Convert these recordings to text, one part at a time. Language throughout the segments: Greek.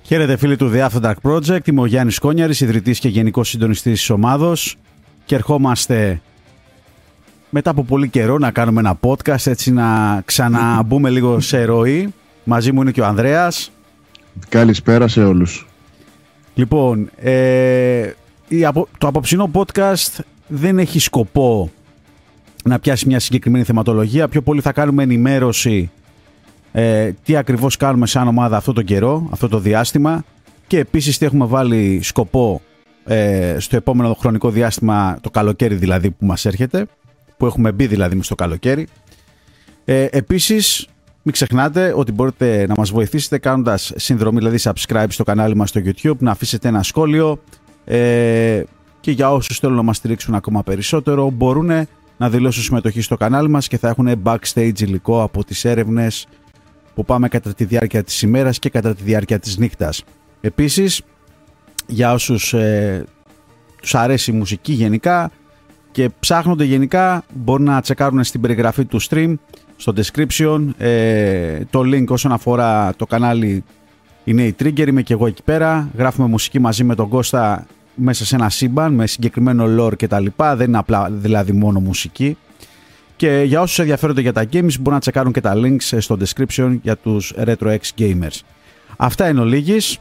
Χαίρετε φίλοι του The After Dark Project, είμαι ο Γιάννης Κόνιαρης, ιδρυτής και γενικός συντονιστής της ομάδος και ερχόμαστε μετά από πολύ καιρό να κάνουμε ένα podcast, έτσι να ξαναμπούμε λίγο σε ροή. Μαζί μου είναι και ο Ανδρέας. Καλησπέρα σε όλους. Λοιπόν, το απόψινό podcast δεν έχει σκοπό να πιάσει μια συγκεκριμένη θεματολογία, πιο πολύ θα κάνουμε ενημέρωση τι ακριβώς κάνουμε σαν ομάδα αυτό τον καιρό, αυτό το διάστημα και επίσης τι έχουμε βάλει σκοπό στο επόμενο χρονικό διάστημα, το καλοκαίρι δηλαδή που μας έρχεται, που έχουμε μπει δηλαδή μες στο καλοκαίρι. Επίσης μην ξεχνάτε ότι μπορείτε να μας βοηθήσετε κάνοντας συνδρομή, δηλαδή subscribe στο κανάλι μας στο YouTube, να αφήσετε ένα σχόλιο και για όσους θέλουν να μας στηρίξουν ακόμα περισσότερο μπορούν να δηλώσουν συμμετοχή στο κανάλι μας και θα έχουν backstage υλικό από τις έρευνες που πάμε κατά τη διάρκεια της ημέρας και κατά τη διάρκεια της νύχτας. Επίσης, για όσους τους αρέσει η μουσική γενικά και ψάχνονται γενικά, μπορούν να τσεκάρουν στην περιγραφή του stream, στο description, το link όσον αφορά το κανάλι είναι η Trigger, είμαι και εγώ εκεί πέρα. Γράφουμε μουσική μαζί με τον Κώστα μέσα σε ένα σύμπαν με συγκεκριμένο lore και τα λοιπά, δεν είναι απλά δηλαδή μόνο μουσική. Και για όσους ενδιαφέρονται για τα games μπορούν να τσεκάρουν και τα links στο description για τους RetroX Gamers. Αυτά είναι ολίγης.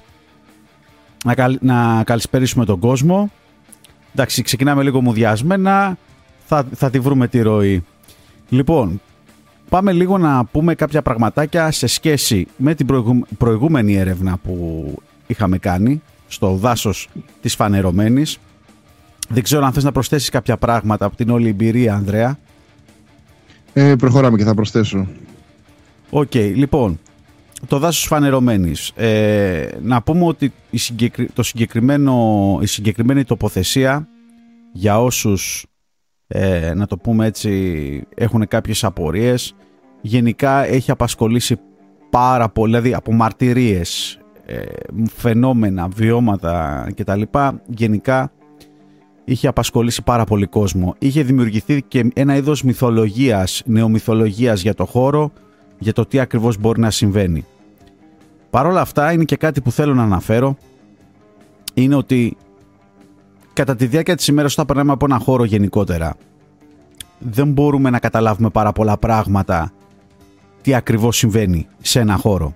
Να καλησπερίσουμε τον κόσμο. Εντάξει, ξεκινάμε λίγο μουδιασμένα, θα τη βρούμε τη ροή. Λοιπόν, πάμε λίγο να πούμε κάποια πραγματάκια σε σχέση με την προηγούμενη έρευνα που είχαμε κάνει στο δάσος της Φανερωμένης. Δεν ξέρω αν θες να προσθέσεις κάποια πράγματα από την όλη εμπειρία, Ανδρέα. Προχωράμε και θα προσθέσω. Οκ, λοιπόν, το δάσος Φανερωμένης. Να πούμε ότι η συγκεκριμένη τοποθεσία, για όσους, να το πούμε έτσι, έχουν κάποιες απορίες, γενικά έχει απασχολήσει πάρα πολύ, δηλαδή από μαρτυρίες, φαινόμενα, βιώματα κτλ. Γενικά είχε απασχολήσει πάρα πολύ κόσμο. Είχε δημιουργηθεί και ένα είδος μυθολογίας, νεομυθολογίας για το χώρο, για το τι ακριβώς μπορεί να συμβαίνει. Παρ' όλα αυτά είναι και κάτι που θέλω να αναφέρω, είναι ότι κατά τη διάρκεια της ημέρας όταν περνάμε από ένα χώρο γενικότερα δεν μπορούμε να καταλάβουμε πάρα πολλά πράγματα τι ακριβώς συμβαίνει σε ένα χώρο.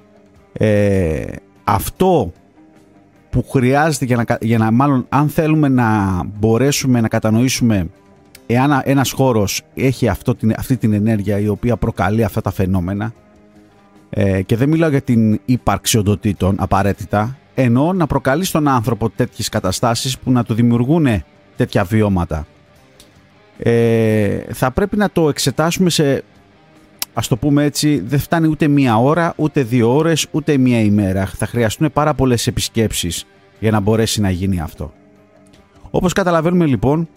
Αυτό που χρειάζεται μάλλον αν θέλουμε να μπορέσουμε να κατανοήσουμε εάν ένας χώρος έχει αυτή την ενέργεια η οποία προκαλεί αυτά τα φαινόμενα, και δεν μιλάω για την ύπαρξη οντοτήτων απαραίτητα, εννοώ να προκαλεί στον άνθρωπο τέτοιες καταστάσεις που να του δημιουργούν τέτοια βιώματα, θα πρέπει να το εξετάσουμε σε, ας το πούμε έτσι, δεν φτάνει ούτε μία ώρα, ούτε 2 ώρες, ούτε μία ημέρα. Θα χρειαστούν πάρα πολλές επισκέψεις για να μπορέσει να γίνει αυτό. Όπως καταλαβαίνουμε λοιπόν,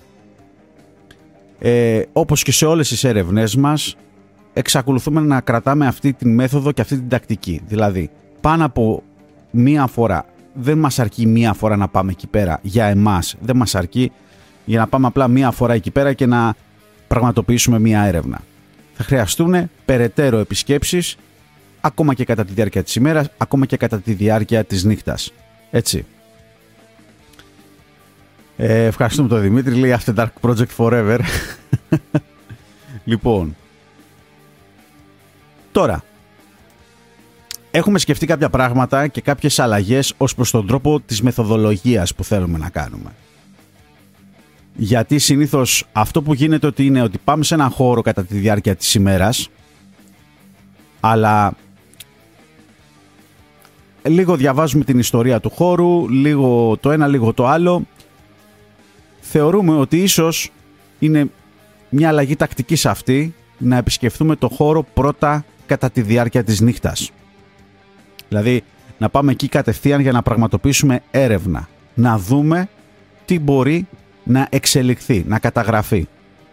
όπως και σε όλες τις έρευνές μας, εξακολουθούμε να κρατάμε αυτή τη μέθοδο και αυτή την τακτική. Δηλαδή, πάνω από μία φορά, δεν μας αρκεί μία φορά να πάμε εκεί πέρα για εμάς, δεν μας αρκεί για να πάμε απλά μία φορά εκεί πέρα και να πραγματοποιήσουμε μία έρευνα. Θα χρειαστούν περαιτέρω επισκέψεις, ακόμα και κατά τη διάρκεια της ημέρας, ακόμα και κατά τη διάρκεια της νύχτας. Έτσι. Ευχαριστούμε τον Δημήτρη, λέει After Dark Project Forever. Λοιπόν, τώρα, έχουμε σκεφτεί κάποια πράγματα και κάποιες αλλαγές ως προς τον τρόπο της μεθοδολογίας που θέλουμε να κάνουμε. Γιατί συνήθως αυτό που γίνεται είναι ότι πάμε σε έναν χώρο κατά τη διάρκεια της ημέρας, αλλά λίγο διαβάζουμε την ιστορία του χώρου, λίγο το ένα, λίγο το άλλο. Θεωρούμε ότι ίσως είναι μια αλλαγή τακτικής αυτή να επισκεφθούμε το χώρο πρώτα κατά τη διάρκεια της νύχτας. Δηλαδή να πάμε εκεί κατευθείαν για να πραγματοποιήσουμε έρευνα, να δούμε τι μπορεί να εξελιχθεί, να καταγραφεί.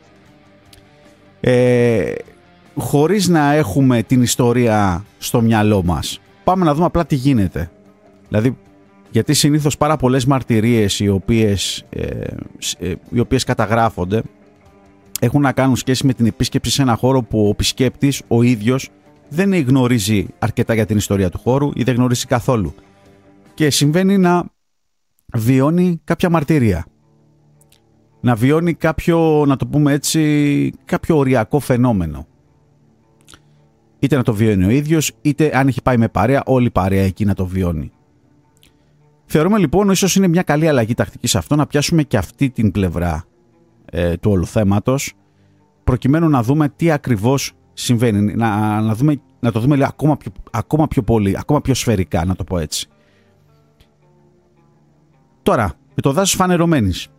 Χωρίς να έχουμε την ιστορία στο μυαλό μας. Πάμε να δούμε απλά τι γίνεται. Δηλαδή, γιατί συνήθως πάρα πολλές μαρτυρίες οι οποίες καταγράφονται έχουν να κάνουν σχέση με την επίσκεψη σε ένα χώρο που ο επισκέπτης ο ίδιος δεν γνωρίζει αρκετά για την ιστορία του χώρου ή δεν γνωρίζει καθόλου. και συμβαίνει να βιώνει κάποια μαρτυρία. Να βιώνει κάποιο, να το πούμε έτσι, κάποιο οριακό φαινόμενο. Είτε να το βιώνει ο ίδιος, είτε αν έχει πάει με παρέα, όλη η παρέα εκεί να το βιώνει. Θεωρούμε λοιπόν ίσως είναι μια καλή αλλαγή τακτική σε αυτό να πιάσουμε και αυτή την πλευρά του όλου θέματος, προκειμένου να δούμε τι ακριβώς συμβαίνει, να το δούμε ακόμα πιο πολύ, ακόμα πιο σφαιρικά, να το πω έτσι. Τώρα, με το δάσος φανερωμένης.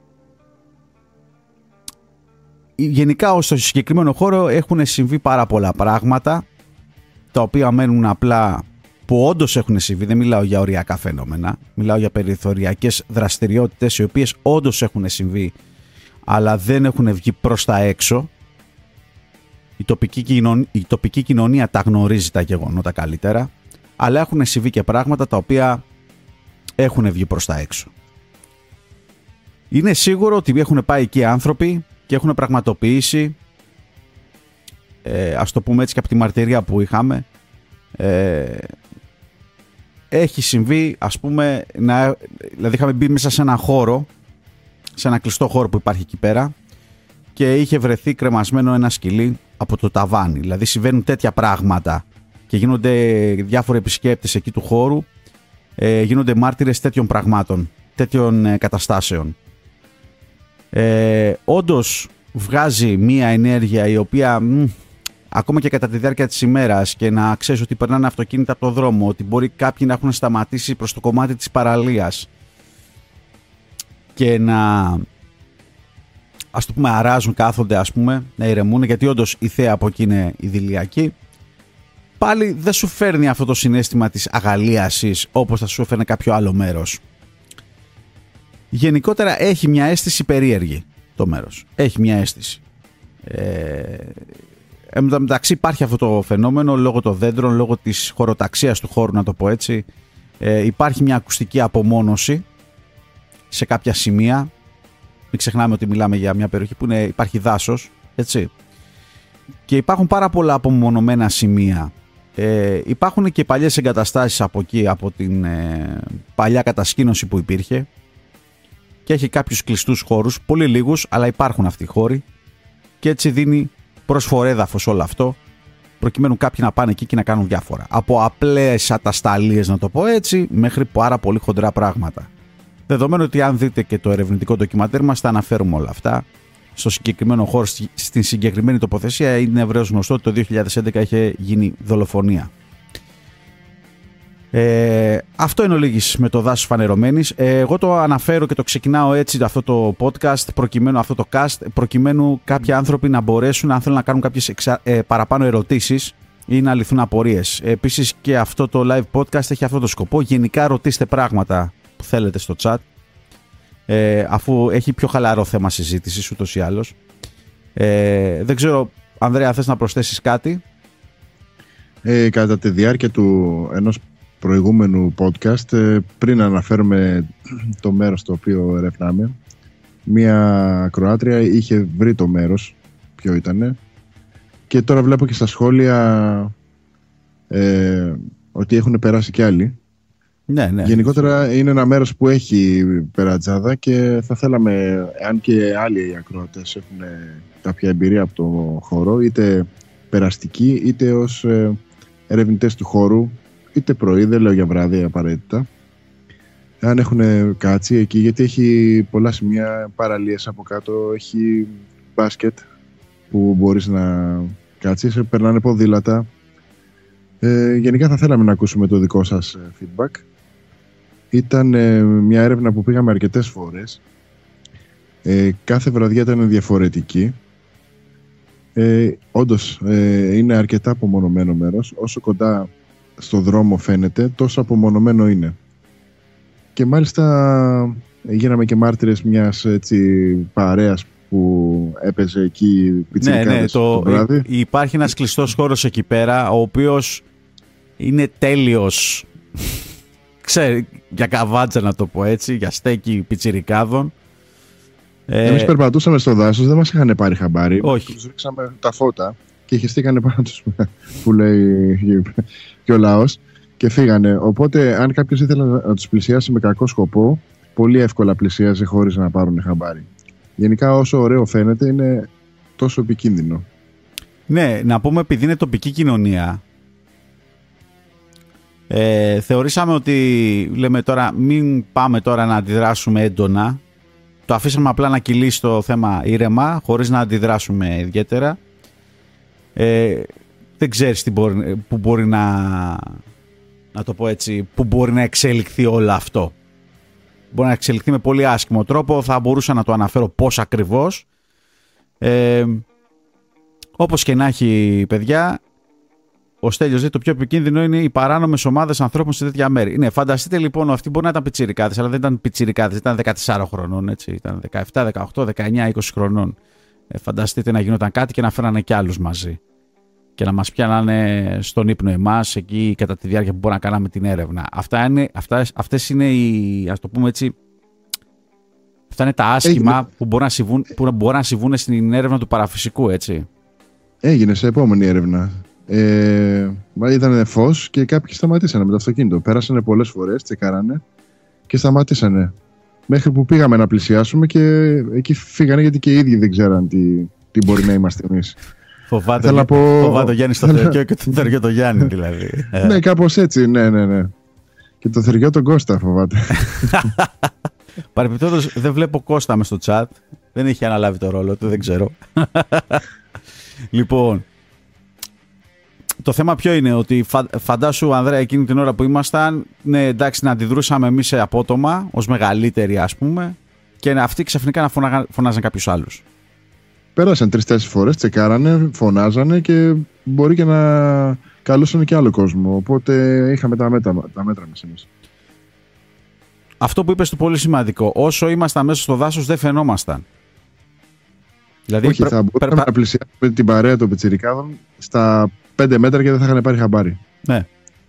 Γενικά στο συγκεκριμένο χώρο έχουν συμβεί πάρα πολλά πράγματα, τα οποία μένουν απλά, που όντως έχουν συμβεί, δεν μιλάω για οριακά φαινόμενα, μιλάω για περιθωριακές δραστηριότητες οι οποίες όντως έχουν συμβεί, αλλά δεν έχουν βγει προς τα έξω. Η τοπική κοινωνία τα γνωρίζει τα γεγονότα καλύτερα, αλλά έχουν συμβεί και πράγματα τα οποία έχουν βγει προς τα έξω. Είναι σίγουρο ότι έχουν πάει εκεί άνθρωποι και έχουν πραγματοποιήσει, ας το πούμε έτσι και από τη μαρτυρία που είχαμε, έχει συμβεί, ας πούμε, δηλαδή είχαμε μπει μέσα σε ένα χώρο, σε ένα κλειστό χώρο που υπάρχει εκεί πέρα, και είχε βρεθεί κρεμασμένο ένα σκυλί από το ταβάνι. Δηλαδή συμβαίνουν τέτοια πράγματα και γίνονται διάφοροι επισκέπτες εκεί του χώρου, γίνονται μάρτυρες τέτοιων πραγμάτων, τέτοιων καταστάσεων. Όντως βγάζει μία ενέργεια η οποία ακόμα και κατά τη διάρκεια της ημέρας, και να ξέρεις ότι περνάνε αυτοκίνητα από το δρόμο, ότι μπορεί κάποιοι να έχουν σταματήσει προς το κομμάτι της παραλίας και να, ας το πούμε, αράζουν, κάθονται, ας πούμε, να ηρεμούν, γιατί όντως η θέα από εκεί είναι ιδηλιακή, πάλι δεν σου φέρνει αυτό το συναίσθημα της αγαλίασης όπως θα σου φέρνει κάποιο άλλο μέρος. Γενικότερα έχει μια αίσθηση περίεργη το μέρος. Έχει μια αίσθηση. Εν τω μεταξύ υπάρχει αυτό το φαινόμενο λόγω των δέντρων, λόγω της χωροταξίας του χώρου, να το πω έτσι. Υπάρχει μια ακουστική απομόνωση σε κάποια σημεία. Μην ξεχνάμε ότι μιλάμε για μια περιοχή που υπάρχει δάσος, έτσι. Και υπάρχουν πάρα πολλά απομονωμένα σημεία. Υπάρχουν και παλιές εγκαταστάσεις από εκεί, από την παλιά κατασκήνωση που υπήρχε, και έχει κάποιους κλειστούς χώρους, πολύ λίγους, αλλά υπάρχουν αυτοί οι χώροι, και έτσι δίνει προσφορέδαφος όλο αυτό, προκειμένου κάποιοι να πάνε εκεί και να κάνουν διάφορα. Από απλές ατασταλίες, να το πω έτσι, μέχρι πάρα πολύ χοντρά πράγματα. Δεδομένου ότι αν δείτε και το ερευνητικό ντοκιμαντέρ μας, θα αναφέρουμε όλα αυτά. Στο συγκεκριμένο χώρο, στην συγκεκριμένη τοποθεσία, είναι ευρέως γνωστό ότι το 2011 είχε γίνει δολοφονία. Αυτό είναι ο λίγης με το δάσος φανερωμένης. Εγώ το αναφέρω και το ξεκινάω έτσι αυτό το podcast, προκειμένου κάποιοι άνθρωποι να μπορέσουν, αν θέλουν να κάνουν κάποιες παραπάνω ερωτήσεις ή να λυθούν απορίες. Επίσης και αυτό το live podcast έχει αυτό το σκοπό. Γενικά ρωτήστε πράγματα που θέλετε στο chat, αφού έχει πιο χαλαρό θέμα συζήτησης ούτως ή άλλως. Δεν ξέρω, Ανδρέα, θες να προσθέσεις κάτι? Κατά τη διάρκεια του ενός προηγούμενου podcast, πριν αναφέρουμε το μέρος το οποίο ερευνάμε, μία Κροάτρια είχε βρει το μέρος ποιο ήτανε, και τώρα βλέπω και στα σχόλια ότι έχουν περάσει κι άλλοι. Ναι. Γενικότερα είναι ένα μέρος που έχει περατζάδα, και θα θέλαμε, αν και άλλοι ακροατές έχουν κάποια εμπειρία από το χώρο, είτε περαστική είτε ως ερευνητές του χώρου, είτε πρωί, δεν λέω για βράδυ απαραίτητα, αν έχουν κάτσει εκεί, γιατί έχει πολλά σημεία, παραλίες από κάτω, έχει μπάσκετ που μπορείς να κάτσεις, περνάνε ποδήλατα. Γενικά θα θέλαμε να ακούσουμε το δικό σας feedback. Ήταν μια έρευνα που πήγαμε αρκετές φορές. Κάθε βραδιά ήταν διαφορετική. Όντως είναι αρκετά απομονωμένο μέρος. Όσο κοντά στο δρόμο φαίνεται, τόσο απομονωμένο είναι. Και μάλιστα γίναμε και μάρτυρες μιας παρέας που έπαιζε εκεί πιτσιρικάδες το βράδυ. Υπάρχει ένας κλειστός χώρος εκεί πέρα, ο οποίος είναι τέλειος, ξέρει, για καβάτσα, να το πω έτσι, για στέκι πιτσιρικάδων. Εμείς περπατούσαμε στο δάσος, δεν μας είχαν πάρει χαμπάρι. Όχι. Τους ρίξαμε τα φώτα και χεστήκανε πάνω τους, που λέει και ο λαός. και φύγανε. Οπότε, αν κάποιος ήθελε να τους πλησιάσει με κακό σκοπό, πολύ εύκολα πλησίαζε χωρίς να πάρουν χαμπάρι. Γενικά, όσο ωραίο φαίνεται, είναι τόσο επικίνδυνο. Ναι, να πούμε, επειδή είναι τοπική κοινωνία, θεωρήσαμε ότι, λέμε τώρα, μην πάμε τώρα να αντιδράσουμε έντονα. Το αφήσαμε απλά να κυλήσει το θέμα ήρεμα, χωρίς να αντιδράσουμε ιδιαίτερα. Δεν ξέρεις που μπορεί να το πω έτσι, που μπορεί να εξελιχθεί όλο αυτό. Μπορεί να εξελιχθεί με πολύ άσχημο τρόπο, θα μπορούσα να το αναφέρω πώς ακριβώς. Όπως και να έχει, παιδιά, ο Στέλιος λέει το πιο επικίνδυνο είναι οι παράνομες ομάδες ανθρώπων σε τέτοια μέρη. Ναι, φανταστείτε λοιπόν, αυτοί μπορεί να ήταν πιτσιρικάδες, αλλά δεν ήταν πιτσιρικάδες, ήταν 14 χρονών, έτσι. Ήταν 17, 18, 19, 20 χρονών. Φανταστείτε να γινόταν κάτι και να φέρανε κι άλλους μαζί. Και να μας πιάνανε στον ύπνο εμάς, εκεί κατά τη διάρκεια που μπορούμε να κάναμε την έρευνα. Αυτές είναι οι, ας το πούμε έτσι, αυτά είναι τα άσχημα που μπορεί να συμβούν στην έρευνα του παραφυσικού, έτσι. Έγινε σε επόμενη έρευνα. Ήταν φως και κάποιοι σταματήσανε με το αυτοκίνητο. Πέρασανε πολλές φορές, τσεκάρανε και σταματήσανε. Μέχρι που πήγαμε να πλησιάσουμε και εκεί φύγανε, γιατί και οι ίδιοι δεν ξέραν τι μπορεί να είμαστε εμείς. Φοβάται ο Γιάννης στο Θεριό και το Θεριό το Γιάννη, δηλαδή. Ναι, κάπως έτσι, ναι. Και το Θεριό τον Κώστα φοβάται. Παρεπιπτόντως, δεν βλέπω Κώστα μες στο chat. Δεν έχει αναλάβει το ρόλο του, δεν ξέρω. Λοιπόν, το θέμα ποιο είναι, ότι φαντάσου, Ανδρέα, εκείνη την ώρα που ήμασταν, ναι, εντάξει, να αντιδρούσαμε εμείς σε απότομα, ως μεγαλύτεροι ας πούμε, και αυτοί ξαφνικά να φωνάζαν κάποιους άλλους. Πέρασαν 3-4 φορές, τσεκάρανε, φωνάζανε και μπορεί και να καλούσαν και άλλο κόσμο. Οπότε είχαμε τα μέτρα μας εμείς. Αυτό που είπες του πολύ σημαντικό. Όσο ήμασταν μέσα στο δάσος δεν φαινόμασταν. Δηλαδή, όχι, θα μπορούσαμε να πλησιάσουμε την παρέα των πιτσιρικάδων στα 5 μέτρα και δεν θα είχαν πάρει χαμπάρι. Ναι.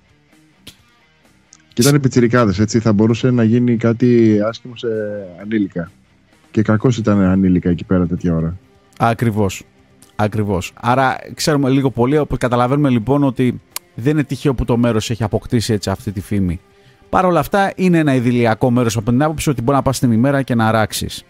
Και ήταν οι πιτσιρικάδες, έτσι. Θα μπορούσε να γίνει κάτι άσχημο σε ανήλικα. Και κακώς ήταν ανήλικα εκεί πέρα τέτοια ώρα. Ακριβώς. Άρα ξέρουμε λίγο πολύ, καταλαβαίνουμε λοιπόν ότι δεν είναι τυχαίο που το μέρος έχει αποκτήσει έτσι αυτή τη φήμη. Παρ' όλα αυτά είναι ένα ιδηλιακό μέρος από την άποψη ότι μπορεί να πας την ημέρα και να αράξεις.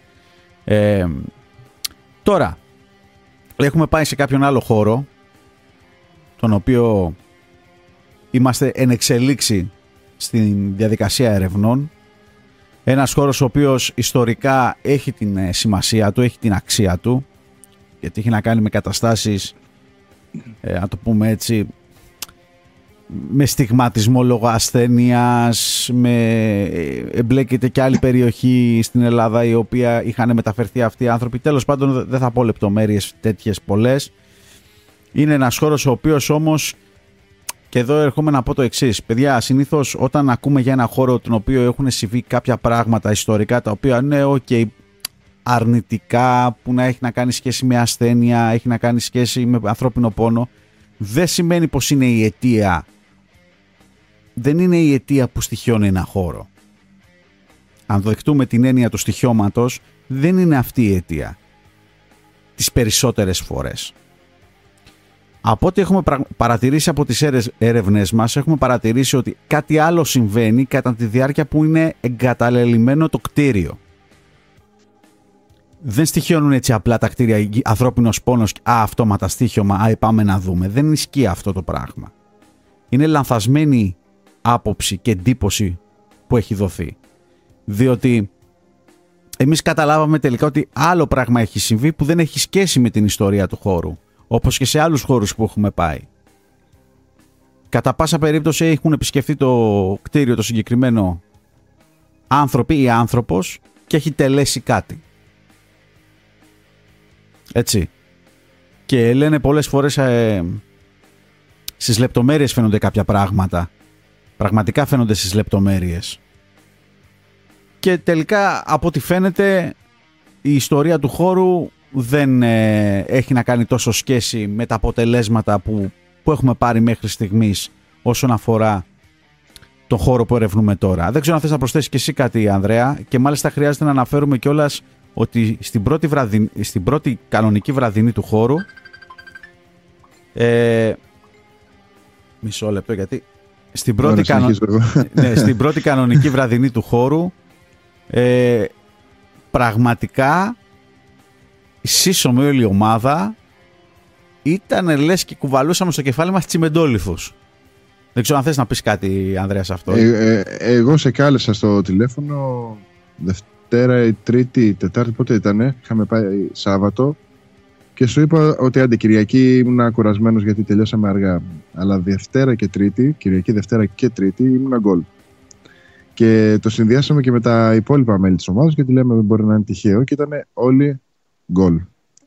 Τώρα, έχουμε πάει σε κάποιον άλλο χώρο, τον οποίο είμαστε εν εξελίξη στην διαδικασία ερευνών. Ένας χώρος ο οποίος ιστορικά έχει την σημασία του, έχει την αξία του, γιατί έχει να κάνει με καταστάσεις, να το πούμε έτσι, με στιγματισμό λόγω ασθένειας, εμπλέκεται και άλλη περιοχή στην Ελλάδα η οποία είχαν μεταφερθεί αυτοί οι άνθρωποι. Τέλος πάντων δεν θα πω λεπτομέρειες τέτοιες πολλές. Είναι ένας χώρος ο οποίος όμως, και εδώ έρχομαι να πω το εξής, παιδιά, συνήθως όταν ακούμε για ένα χώρο τον οποίο έχουν συμβεί κάποια πράγματα ιστορικά τα οποία είναι αρνητικά, που να έχει να κάνει σχέση με ασθένεια, έχει να κάνει σχέση με ανθρώπινο πόνο, δεν σημαίνει πως είναι η αιτία. Δεν είναι η αιτία που στοιχιώνει ένα χώρο. Αν δεχτούμε την έννοια του στοιχιώματος, δεν είναι αυτή η αιτία. Τις περισσότερες φορές. Από ό,τι έχουμε παρατηρήσει από τις έρευνες μας, έχουμε παρατηρήσει ότι κάτι άλλο συμβαίνει κατά τη διάρκεια που είναι εγκαταλελειμμένο το κτίριο. Δεν στοιχιώνουν έτσι απλά τα κτίρια, ανθρώπινος πόνος, αυτόματα στοίχημα, πάμε να δούμε. Δεν ισχύει αυτό το πράγμα. Είναι λανθασμένη άποψη και εντύπωση που έχει δοθεί. Διότι εμείς καταλάβαμε τελικά ότι άλλο πράγμα έχει συμβεί που δεν έχει σχέση με την ιστορία του χώρου. Όπως και σε άλλους χώρους που έχουμε πάει. Κατά πάσα περίπτωση έχουν επισκεφτεί το κτίριο το συγκεκριμένο άνθρωποι ή άνθρωπος και έχει τελέσει κάτι. Έτσι. Και λένε πολλές φορές στις λεπτομέρειες φαίνονται κάποια πράγματα. Πραγματικά φαίνονται στις λεπτομέρειες. Και τελικά από ό,τι φαίνεται η ιστορία του χώρου δεν έχει να κάνει τόσο σχέση με τα αποτελέσματα που έχουμε πάρει μέχρι στιγμής όσον αφορά τον χώρο που ερευνούμε τώρα. Δεν ξέρω αν θες να προσθέσεις και εσύ κάτι, Ανδρέα, και μάλιστα χρειάζεται να αναφέρουμε κιόλας ότι στην πρώτη κανονική βραδινή του χώρου, μισό λεπτό γιατί στην πρώτη κανονική βραδινή του χώρου, πραγματικά σύσσωμη όλη η ομάδα, ήταν λες και κουβαλούσαμε στο κεφάλι μας τσιμεντόλιθους. Δεν ξέρω αν θες να πεις κάτι, Ανδρέα, σε αυτό. Εγώ σε κάλεσα στο τηλέφωνο Δευτέρα ή Τρίτη, Τετάρτη, πότε ήτανε, είχαμε πάει Σάββατο και σου είπα ότι άντε Κυριακή ήμουν κουρασμένος γιατί τελειώσαμε αργά. Αλλά Δευτέρα και Τρίτη, Κυριακή, Δευτέρα και Τρίτη ήμουν γκολ. Και το συνδυάσαμε και με τα υπόλοιπα μέλη της ομάδας γιατί λέμε δεν μπορεί να είναι τυχαίο και ήταν όλοι γκολ.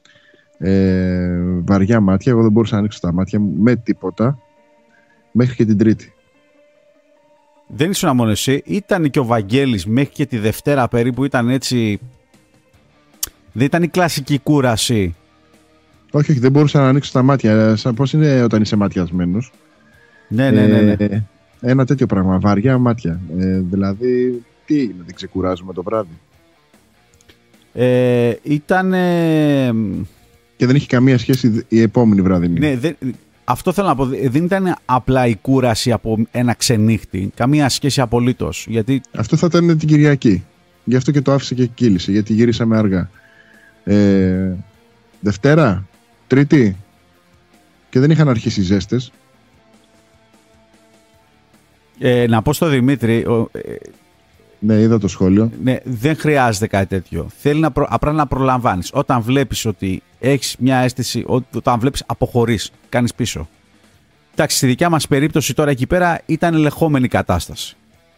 Βαριά μάτια, εγώ δεν μπορούσα να ανοίξω τα μάτια μου με τίποτα μέχρι και την Τρίτη. Δεν ήσουν μόνο εσύ, ήταν και ο Βαγγέλης μέχρι και τη Δευτέρα περίπου, ήταν έτσι. Δεν ήταν η κλασική κούραση. Όχι, δεν μπορούσα να ανοίξω τα μάτια. Πώς είναι όταν είσαι ματιασμένος. Ναι. Ένα τέτοιο πράγμα, βαριά μάτια. Δηλαδή, τι είναι, δεν ξεκουράζουμε το βράδυ. Ήταν. Και δεν έχει καμία σχέση η επόμενη βραδινή. Ναι, αυτό θέλω να πω. Δεν ήταν απλά η κούραση από ένα ξενύχτη. Καμία σχέση απολύτως. Γιατί... Αυτό θα ήταν την Κυριακή. Γι' αυτό και το άφησε και κύλησε. Γιατί γυρίσαμε αργά. Δευτέρα, Τρίτη. Και δεν είχαν αρχίσει οι ζέστες. Να πω στο Δημήτρη. Ναι, είδα το σχόλιο. Ναι, δεν χρειάζεται κάτι τέτοιο. Θέλει απλά να προλαμβάνεις. Όταν βλέπεις ότι έχεις μια αίσθηση, όταν βλέπεις αποχωρείς, κάνεις πίσω. Εντάξει, στη δικιά μας περίπτωση τώρα εκεί πέρα ήταν ελεγχόμενη κατάσταση.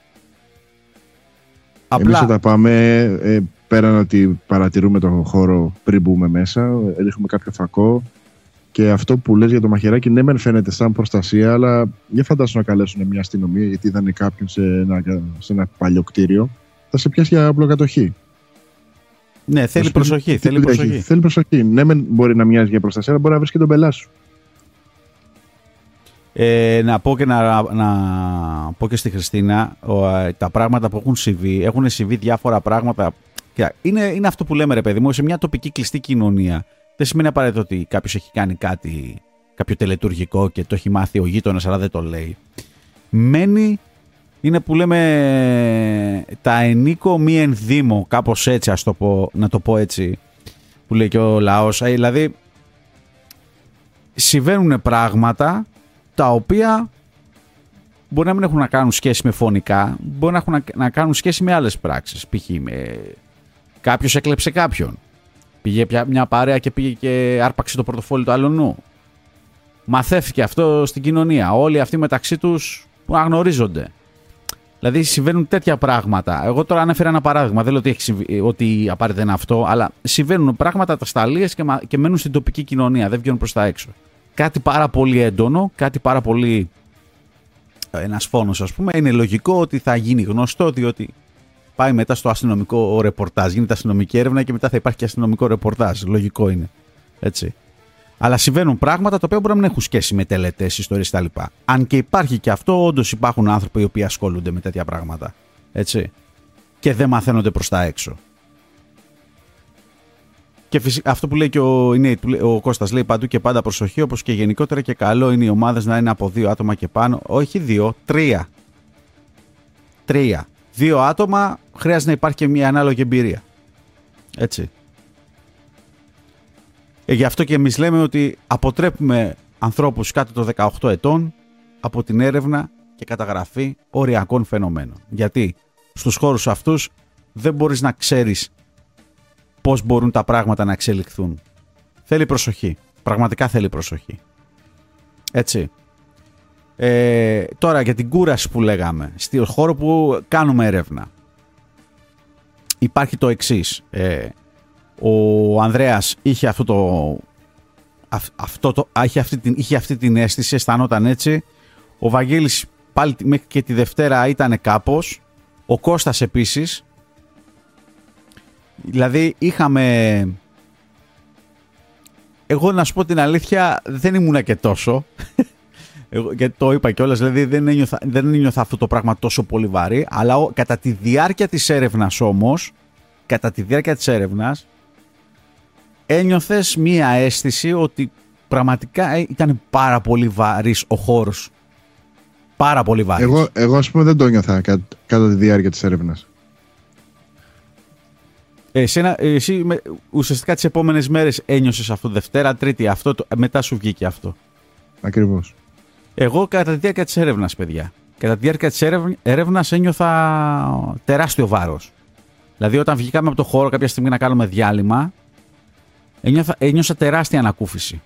Εμείς όταν πάμε, πέραν ότι παρατηρούμε τον χώρο πριν μπούμε μέσα, ρίχνουμε κάποιο φακό και αυτό που λες για το μαχαιράκι, ναι μεν φαίνεται σαν προστασία, αλλά για φαντάσου να καλέσουν μια αστυνομία γιατί είδανε κάποιον σε ένα παλιό κτίριο, θα σε πιάσει για απλοκατοχή. Ναι, θέλει προσοχή. Θέλει προσοχή. Ναι μεν μπορεί να μοιάζει για προστασία, αλλά μπορεί να βρει και τον πελάτη σου. Να πω και στη Χριστίνα τα πράγματα που έχουν συμβεί διάφορα πράγματα. Είναι αυτό που λέμε, ρε παιδί μου, σε μια τοπική κλειστή κοινωνία. Δεν σημαίνει απαραίτητο ότι κάποιος έχει κάνει κάτι, κάποιο τελετουργικό και το έχει μάθει ο γείτονας, αλλά δεν το λέει. Μένει, είναι που λέμε τα ενίκο μη ενδύμω, κάπως έτσι, να το πω έτσι, που λέει και ο λαός. Δηλαδή, συμβαίνουν πράγματα τα οποία μπορεί να μην έχουν να κάνουν σχέση με φωνικά, μπορεί να έχουν να κάνουν σχέση με άλλες πράξεις. Π.χ. κάποιος έκλεψε κάποιον. Πήγε μια παρέα και πήγε και άρπαξε το πορτοφόλι του άλλου. Μαθεύτηκε αυτό στην κοινωνία. Όλοι αυτοί μεταξύ τους που αναγνωρίζονται. Δηλαδή συμβαίνουν τέτοια πράγματα. Εγώ τώρα ανέφερα ένα παράδειγμα. Δεν λέω ότι απαραίτητα είναι αυτό, αλλά συμβαίνουν πράγματα ατασταλίες και μένουν στην τοπική κοινωνία. Δεν βγαίνουν προς τα έξω. Κάτι πάρα πολύ έντονο, κάτι πάρα πολύ. Ένας φόνος, ας πούμε. Είναι λογικό ότι θα γίνει γνωστό, διότι πάει μετά στο αστυνομικό ρεπορτάζ. Γίνεται αστυνομική έρευνα και μετά θα υπάρχει και αστυνομικό ρεπορτάζ. Λογικό είναι. Έτσι. Αλλά συμβαίνουν πράγματα τα οποία μπορεί να μην έχουν σχέση με τελετές, ιστορίες κτλ. Αν και υπάρχει και αυτό, όντως υπάρχουν άνθρωποι οι οποίοι ασχολούνται με τέτοια πράγματα. Έτσι. Και δεν μαθαίνονται προς τα έξω. Και φυσικά, αυτό που λέει και ο Κώστας, λέει παντού και πάντα προσοχή, όπως και γενικότερα και καλό είναι οι ομάδες να είναι από 2 άτομα και πάνω. Όχι 2, 3. 2 άτομα χρειάζεται να υπάρχει και μια ανάλογη εμπειρία. Έτσι. Γι' αυτό και εμείς λέμε ότι αποτρέπουμε ανθρώπους κάτω των 18 ετών από την έρευνα και καταγραφή οριακών φαινομένων. Γιατί στους χώρους αυτούς δεν μπορείς να ξέρεις πώς μπορούν τα πράγματα να εξελιχθούν. Θέλει προσοχή. Πραγματικά θέλει προσοχή. Έτσι. Τώρα για την κούραση που λέγαμε, στο χώρο που κάνουμε έρευνα, υπάρχει το εξής. Ο Ανδρέας είχε είχε αυτή την αίσθηση, αισθανόταν έτσι. Ο Βαγγέλης πάλι μέχρι και τη Δευτέρα ήταν κάπως. Ο Κώστας επίσης. Δηλαδή είχαμε... Εγώ να σου πω την αλήθεια δεν ήμουνα και τόσο. Γιατί το είπα κιόλας, δηλαδή δεν ένιωθα αυτό το πράγμα τόσο πολύ βαρύ. Αλλά κατά τη διάρκεια της έρευνας όμως, ένιωθες μία αίσθηση ότι πραγματικά ήταν πάρα πολύ βαρύς ο χώρος. Πάρα πολύ βάρης. Εγώ ας πούμε δεν το νιώθα κατά τη διάρκεια της έρευνας. Εσύ ουσιαστικά τις επόμενες μέρες ένιωσες αυτό, Δευτέρα, Τρίτη, αυτό, μετά σου βγήκε αυτό. Ακριβώς. Εγώ κατά τη διάρκεια της έρευνας, παιδιά. Κατά τη διάρκεια της έρευνας ένιωθα τεράστιο βάρος. Δηλαδή όταν βγήκαμε από το χώρο κάποια στιγμή να κάνουμε διάλειμμα, ένιωσα τεράστια ανακούφιση.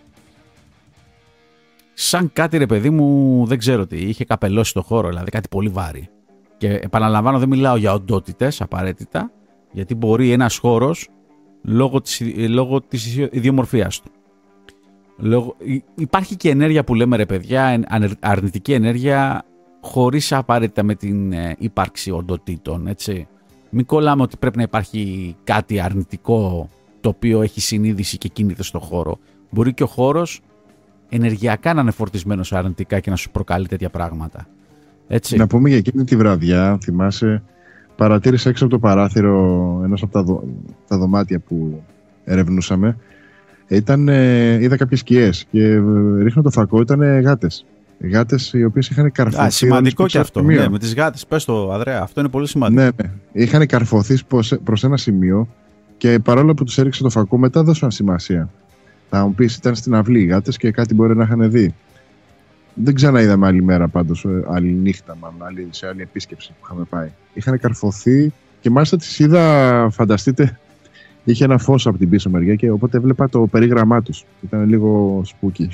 Σαν κάτι, ρε παιδί μου, δεν ξέρω τι, είχε καπελώσει το χώρο, δηλαδή κάτι πολύ βάρη. Και επαναλαμβάνω, δεν μιλάω για οντότητες απαραίτητα, γιατί μπορεί ένας χώρος, λόγω της ιδιομορφίας του. Υπάρχει και ενέργεια που λέμε, ρε παιδιά, αρνητική ενέργεια, χωρίς απαραίτητα με την ύπαρξη οντοτήτων, έτσι. Μην κολλάμε ότι πρέπει να υπάρχει κάτι αρνητικό το οποίο έχει συνείδηση και κινείται στο χώρο. Μπορεί και ο χώρος ενεργειακά να είναι φορτισμένος αρνητικά και να σου προκαλεί τέτοια πράγματα. Έτσι. Να πούμε για εκείνη τη βραδιά, θυμάσαι, παρατήρησα έξω από το παράθυρο ενός από τα δωμάτια που ερευνούσαμε. Είδα κάποιες σκιές και ρίχνω το φακό, ήταν γάτες. Γάτες οι οποίες είχαν καρφωθεί. Σημαντικό και αυτό. Ναι, με τις γάτες. Πες το, Ανδρέα, αυτό είναι πολύ σημαντικό. Ναι. Είχαν καρφωθεί προς ένα σημείο και παρόλο που τους έριξε το φακό, μετά δώσαν σημασία. Θα μου πεις, ήταν στην αυλή οι γάτες και κάτι μπορεί να είχαν δει. Δεν ξαναείδαμε άλλη μέρα πάντως, άλλη νύχτα, μάλλον σε άλλη επίσκεψη που είχαμε πάει. Είχαν καρφωθεί και μάλιστα τις είδα, φανταστείτε, είχε ένα φως από την πίσω μεριά και οπότε έβλεπα το περίγραμμά τους. Ήταν λίγο σπούκι.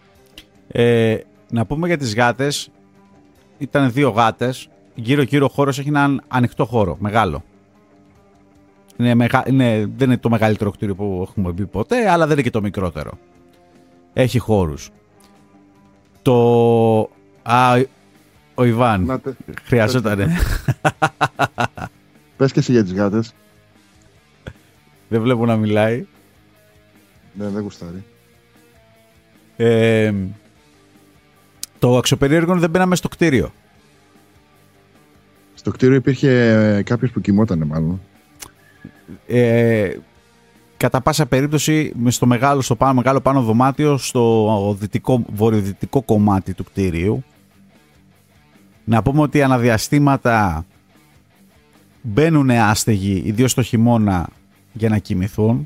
Να πούμε για τις γάτες, ήταν 2 γάτες, γύρω-γύρω ο χώρος έχει έναν ανοιχτό χώρο, μεγάλο. Δεν είναι το μεγαλύτερο κτίριο που έχουμε μπει ποτέ, αλλά δεν είναι και το μικρότερο. Έχει χώρους. Ο Ιβάν χρειαζόταν. Πες και εσύ για τις γάτες. Δεν βλέπω να μιλάει. Ναι, δεν γουστάρει. Το αξιοπερίεργο δεν μπαίναμε στο κτίριο. Στο κτίριο υπήρχε κάποιος που κοιμότανε μάλλον. Κατά πάσα περίπτωση στο μεγάλο πάνω δωμάτιο, στο βορειοδυτικό κομμάτι του κτίριου. Να πούμε ότι αναδιαστήματα μπαίνουν άστεγοι, ιδίως το χειμώνα, για να κοιμηθούν.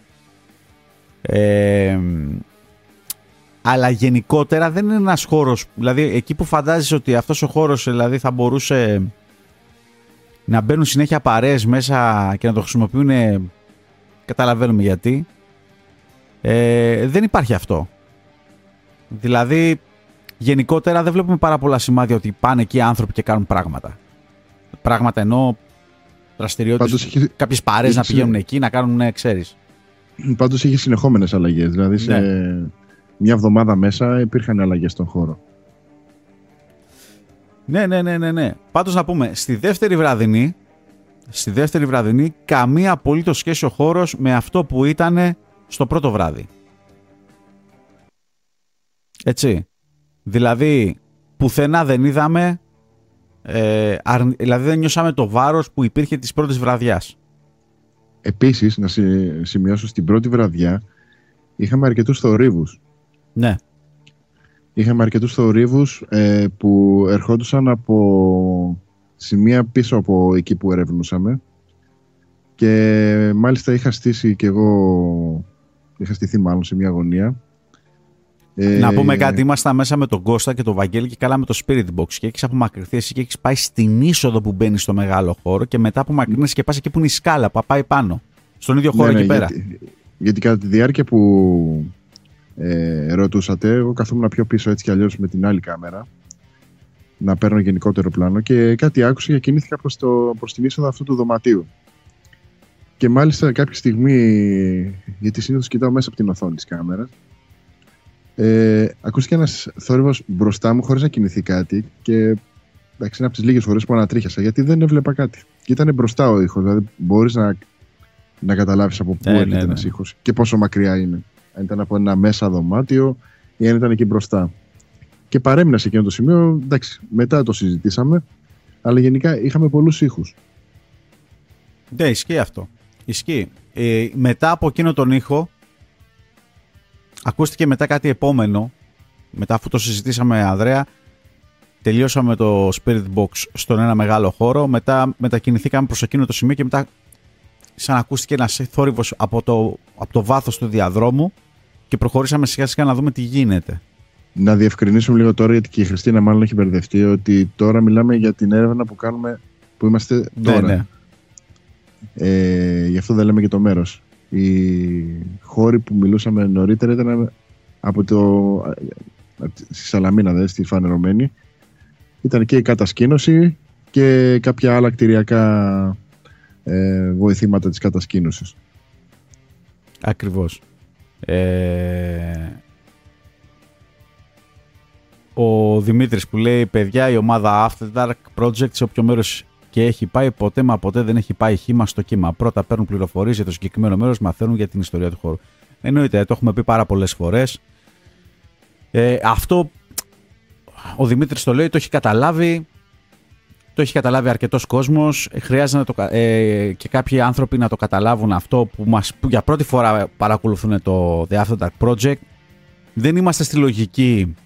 Αλλά γενικότερα δεν είναι ένας χώρος, δηλαδή εκεί που φαντάζεσαι ότι αυτός ο χώρος δηλαδή θα μπορούσε να μπαίνουν συνέχεια παρέες μέσα και να το χρησιμοποιούν, καταλαβαίνουμε γιατί, δεν υπάρχει αυτό. Δηλαδή γενικότερα δεν βλέπουμε πάρα πολλά σημάδια ότι πάνε εκεί άνθρωποι και κάνουν πράγματα εννοώ δραστηριότητες, κάποιες παρέες να πηγαίνουν εκεί να κάνουν, ξέρεις. Πάντως είχε συνεχόμενες αλλαγές, δηλαδή σε μια εβδομάδα μέσα υπήρχαν αλλαγές στον χώρο. Ναι. Πάντως να πούμε, στη δεύτερη βραδινή καμία απολύτως σχέση ο χώρος με αυτό που ήταν στο πρώτο βράδυ. Έτσι. Δηλαδή, πουθενά δεν είδαμε, δηλαδή δεν νιώσαμε το βάρος που υπήρχε της πρώτης βραδιάς. Επίσης, να σημειώσω, στην πρώτη βραδιά είχαμε αρκετούς θορύβους. Ναι. Είχαμε αρκετούς θορύβους που ερχόντουσαν από σημεία πίσω από εκεί που ερευνούσαμε και μάλιστα είχα στηθεί μάλλον σε μια γωνία. Να πούμε κάτι, ήμασταν μέσα με τον Κώστα και τον Βαγγέλη και κάναμε το Spirit Box και έχεις απομακρυνθεί εσύ και έχεις πάει στην είσοδο που μπαίνει στο μεγάλο χώρο και μετά απομακρύνεσαι και πας εκεί που είναι η σκάλα που πάει πάνω, στον ίδιο χώρο εκεί πέρα. Γιατί κατά τη διάρκεια που ρωτούσατε, εγώ καθόμουν πιο πίσω έτσι κι αλλιώς με την άλλη κάμερα να παίρνω γενικότερο πλάνο και κάτι άκουσα και κινήθηκα προς την είσοδο αυτού του δωματίου. Και μάλιστα κάποια στιγμή, γιατί συνήθως κοιτάω μέσα από την οθόνη της κάμερας, ακούστηκε ένας θόρυβος μπροστά μου χωρίς να κινηθεί κάτι και εντάξει, είναι από τις λίγες φορές που ανατρίχιασα γιατί δεν έβλεπα κάτι. Και ήταν μπροστά ο ήχος, δηλαδή μπορείς να καταλάβεις από πού έρχεται ένας ήχος και πόσο μακριά είναι. Αν ήταν από ένα μέσα δωμάτιο ή αν ήταν εκεί μπροστά. Και παρέμεινα σε εκείνο το σημείο, εντάξει, μετά το συζητήσαμε, αλλά γενικά είχαμε πολλούς ήχους. Ναι, ισχύει αυτό. Ισχύει. Μετά από εκείνο τον ήχο, ακούστηκε μετά κάτι επόμενο, μετά αφού το συζητήσαμε, Ανδρέα, τελειώσαμε το Spirit Box στον ένα μεγάλο χώρο, μετά μετακινηθήκαμε προς εκείνο το σημείο και μετά σαν ακούστηκε ένας θόρυβος από το βάθος του διαδρόμου και προχωρήσαμε σιγά σιγά να δούμε τι γίνεται. Να διευκρινίσουμε λίγο τώρα, γιατί και η Χριστίνα μάλλον έχει μπερδευτεί, ότι τώρα μιλάμε για την έρευνα που κάνουμε, που είμαστε τώρα. Ναι. Γι' αυτό δεν λέμε και το μέρος. Οι χώροι που μιλούσαμε νωρίτερα ήταν στη Σαλαμίνα, στη Φανερωμένη. Ήταν και η κατασκήνωση και κάποια άλλα κτηριακά βοηθήματα της κατασκήνωσης. Ακριβώς. Ο Δημήτρης που λέει, παιδιά, η ομάδα After Dark Project σε όποιο μέρος και έχει πάει, ποτέ μα ποτέ δεν έχει πάει χύμα στο κύμα. Πρώτα παίρνουν πληροφορίες για το συγκεκριμένο μέρος, μαθαίνουν για την ιστορία του χώρου. Εννοείται, το έχουμε πει πάρα πολλές φορές. Αυτό ο Δημήτρης το λέει, το έχει καταλάβει. Το έχει καταλάβει αρκετός κόσμος. Χρειάζεται και κάποιοι άνθρωποι να το καταλάβουν αυτό που για πρώτη φορά παρακολουθούν το The After Dark Project. Δεν είμαστε στη λογική,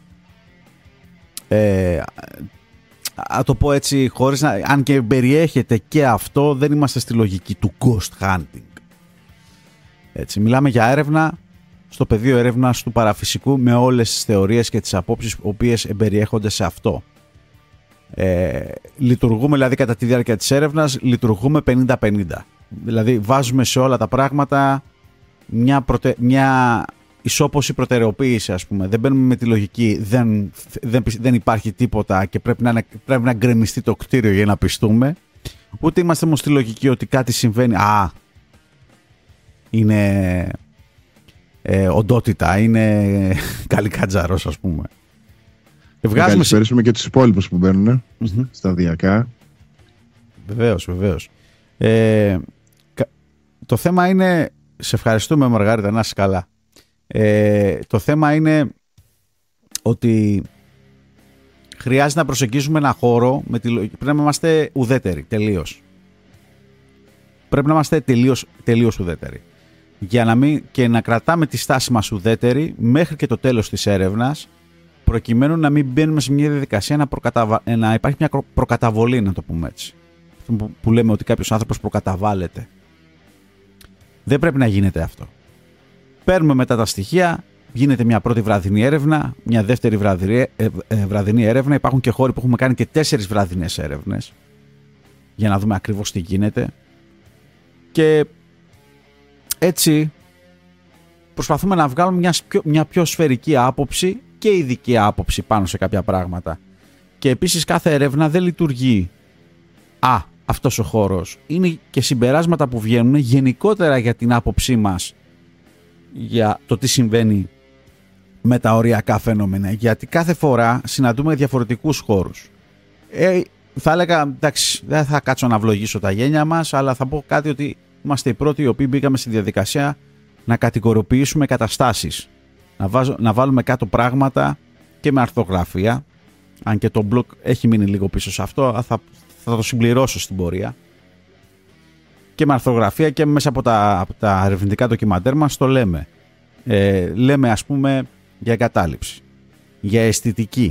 να το πω έτσι, χωρίς αν και περιέχεται και αυτό, δεν είμαστε στη λογική του ghost hunting. Έτσι, μιλάμε για έρευνα στο πεδίο έρευνας του παραφυσικού με όλες τις θεωρίες και τις απόψεις οι οποίες εμπεριέχονται σε αυτό. Λειτουργούμε δηλαδή κατά τη διάρκεια της έρευνας, λειτουργούμε 50-50. Δηλαδή βάζουμε σε όλα τα πράγματα μια ισόποση προτεραιοποίηση, ας πούμε. Δεν μπαίνουμε με τη λογική δεν υπάρχει τίποτα και πρέπει να γκρεμιστεί το κτίριο για να πιστούμε. Ούτε είμαστε όμως στη λογική ότι κάτι συμβαίνει. Είναι οντότητα, είναι καλικάτζαρος, ας πούμε. Να καλησπέρισουμε και τους υπόλοιπους που μπαίνουν σταδιακά. Βεβαίως. Το θέμα είναι, σε ευχαριστούμε Μαργαρίτα, να είσαι καλά. Το θέμα είναι ότι χρειάζεται να προσεγγίζουμε ένα χώρο με τη λογική. Πρέπει να είμαστε ουδέτεροι, τελείως. Πρέπει να είμαστε τελείως ουδέτεροι. Και να κρατάμε τη στάση μας ουδέτερη μέχρι και το τέλος της έρευνας, προκειμένου να μην μπαίνουμε σε μια διαδικασία να υπάρχει μια προκαταβολή, να το πούμε έτσι. Που λέμε ότι κάποιος άνθρωπος προκαταβάλλεται. Δεν πρέπει να γίνεται αυτό. Παίρνουμε μετά τα στοιχεία, γίνεται μια πρώτη βραδινή έρευνα, μια δεύτερη βραδινή έρευνα. Υπάρχουν και χώροι που έχουμε κάνει και 4 βραδινές έρευνες για να δούμε ακριβώς τι γίνεται. Και έτσι προσπαθούμε να βγάλουμε μια πιο σφαιρική άποψη και ειδική άποψη πάνω σε κάποια πράγματα. Και επίσης κάθε έρευνα δεν λειτουργεί αυτός ο χώρος. Είναι και συμπεράσματα που βγαίνουν γενικότερα για την άποψή μας για το τι συμβαίνει με τα οριακά φαινόμενα. Γιατί κάθε φορά συναντούμε διαφορετικούς χώρους. Θα έλεγα, εντάξει, δεν θα κάτσω να ευλογήσω τα γένια μας, αλλά θα πω κάτι, ότι είμαστε οι πρώτοι οι οποίοι μπήκαμε στη διαδικασία να κατηγοριοποιήσουμε καταστάσεις. Να βάλουμε κάτω πράγματα και με αρθογραφία. Αν και το blog έχει μείνει λίγο πίσω σε αυτό, θα το συμπληρώσω στην πορεία. Και με αρθογραφία και μέσα από τα ερευνητικά ντοκιμαντέρ μας το λέμε. Λέμε, ας πούμε, για εγκατάλειψη, για αισθητική,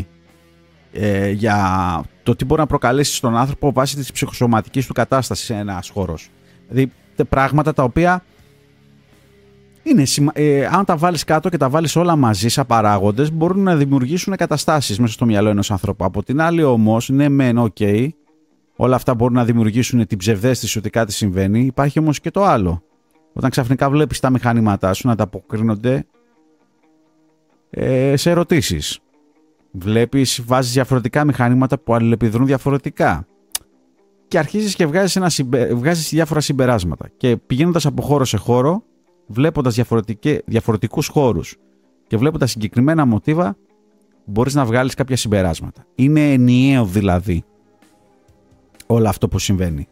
για το τι μπορεί να προκαλέσει στον άνθρωπο βάσει της ψυχοσωματικής του κατάστασης ένας χώρος. Δηλαδή πράγματα τα οποία είναι, αν τα βάλεις κάτω και τα βάλεις όλα μαζί σαν παράγοντες, μπορούν να δημιουργήσουν καταστάσεις μέσα στο μυαλό ενός ανθρώπου. Από την άλλη όμως, ναι μεν, όλα αυτά μπορούν να δημιουργήσουν την ψευδαίσθηση ότι κάτι συμβαίνει. Υπάρχει όμως και το άλλο. Όταν ξαφνικά βλέπεις τα μηχανήματά σου να ανταποκρίνονται σε ερωτήσεις. Βάζεις διαφορετικά μηχανήματα που αλληλεπιδρούν διαφορετικά. Και αρχίζεις και βγάζεις διάφορα συμπεράσματα. Και πηγαίνοντας από χώρο σε χώρο, βλέποντας διαφορετικούς χώρους και βλέποντας συγκεκριμένα μοτίβα, μπορείς να βγάλεις κάποια συμπεράσματα. Είναι ενιαίο δηλαδή όλο αυτό που συμβαίνει.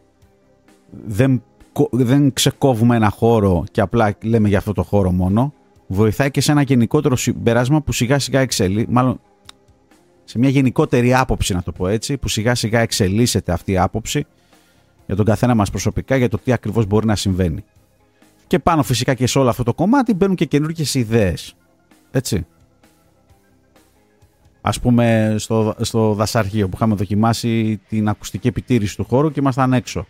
Δεν ξεκόβουμε ένα χώρο και απλά λέμε για αυτό το χώρο μόνο. Βοηθάει και σε ένα γενικότερο συμπέρασμα που σιγά σιγά μάλλον σε μια γενικότερη άποψη, να το πω έτσι, που σιγά σιγά εξελίσσεται αυτή η άποψη για τον καθένα μας προσωπικά, για το τι ακριβώς μπορεί να συμβαίνει. Και πάνω φυσικά και σε όλο αυτό το κομμάτι μπαίνουν και καινούργιες ιδέες. Έτσι. Ας πούμε στο δασαρχείο που είχαμε δοκιμάσει την ακουστική επιτήρηση του χώρου και ήμασταν έξω.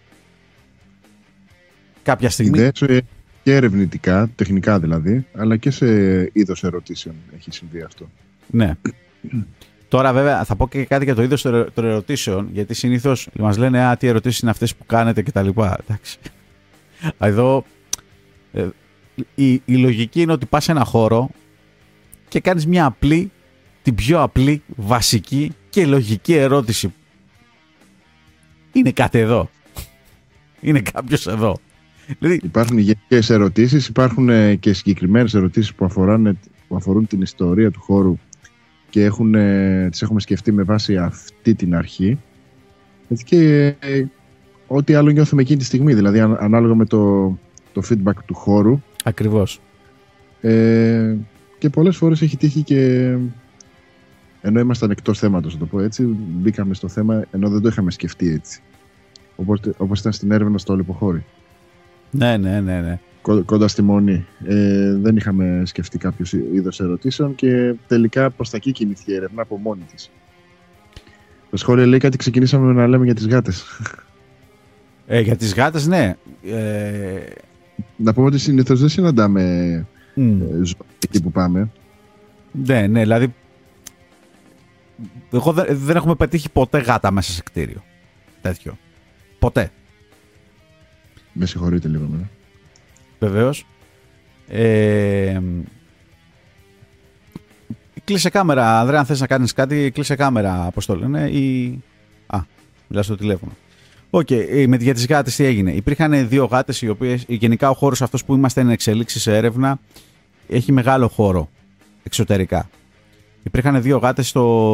Κάποια στιγμή. Και ερευνητικά, τεχνικά δηλαδή, αλλά και σε είδος ερωτήσεων έχει συμβεί αυτό. Ναι. Τώρα βέβαια θα πω και κάτι για το είδος των ερωτήσεων, γιατί συνήθως μας λένε τι ερωτήσεις είναι αυτές που κάνετε κτλ. Εντάξει. Εδώ η λογική είναι ότι πας σε ένα χώρο και κάνεις μια απλή, την πιο απλή, βασική και λογική ερώτηση. Είναι κάτι εδώ. Είναι κάποιος εδώ. Δηλαδή, υπάρχουν γενικές ερωτήσεις, υπάρχουν και συγκεκριμένες ερωτήσεις που αφορούν την ιστορία του χώρου και τις έχουμε σκεφτεί με βάση αυτή την αρχή. Έτσι και ό,τι άλλο νιώθουμε εκείνη τη στιγμή, δηλαδή ανάλογα με το feedback του χώρου. Ακριβώς. Και πολλές φορές έχει τύχει και ενώ ήμασταν εκτός θέματος, να το πω έτσι, μπήκαμε στο θέμα ενώ δεν το είχαμε σκεφτεί έτσι. Όπως ήταν στην έρευνα στο Λιποχώρι. Ναι. Κοντά στη Μονή. Δεν είχαμε σκεφτεί κάποιο είδος ερωτήσεων και τελικά προς τα εκεί κινήθηκε η έρευνα από μόνη της. Το σχόλιο λέει κάτι ξεκινήσαμε να λέμε για τις γάτες. Για τις γάτες, ναι. Να πούμε ότι συνήθως δεν συναντάμε ζώα εκεί που πάμε. Ναι, δηλαδή εγώ δεν έχουμε πετύχει ποτέ γάτα μέσα σε κτίριο. Τέτοιο. Ποτέ. Με συγχωρείτε λίγο εμένα. Βεβαίως. Κλείσε κάμερα, Ανδρέα, αν θες να κάνεις κάτι, κλείσε κάμερα, πώς το λένε, ή... μιλάς στο τηλέφωνο. Για τις γάτες τι έγινε. Υπήρχαν 2 γάτες οι οποίες, γενικά ο χώρος αυτός που είμαστε εν εξελίξει σε έρευνα, έχει μεγάλο χώρο εξωτερικά. Υπήρχαν 2 γάτες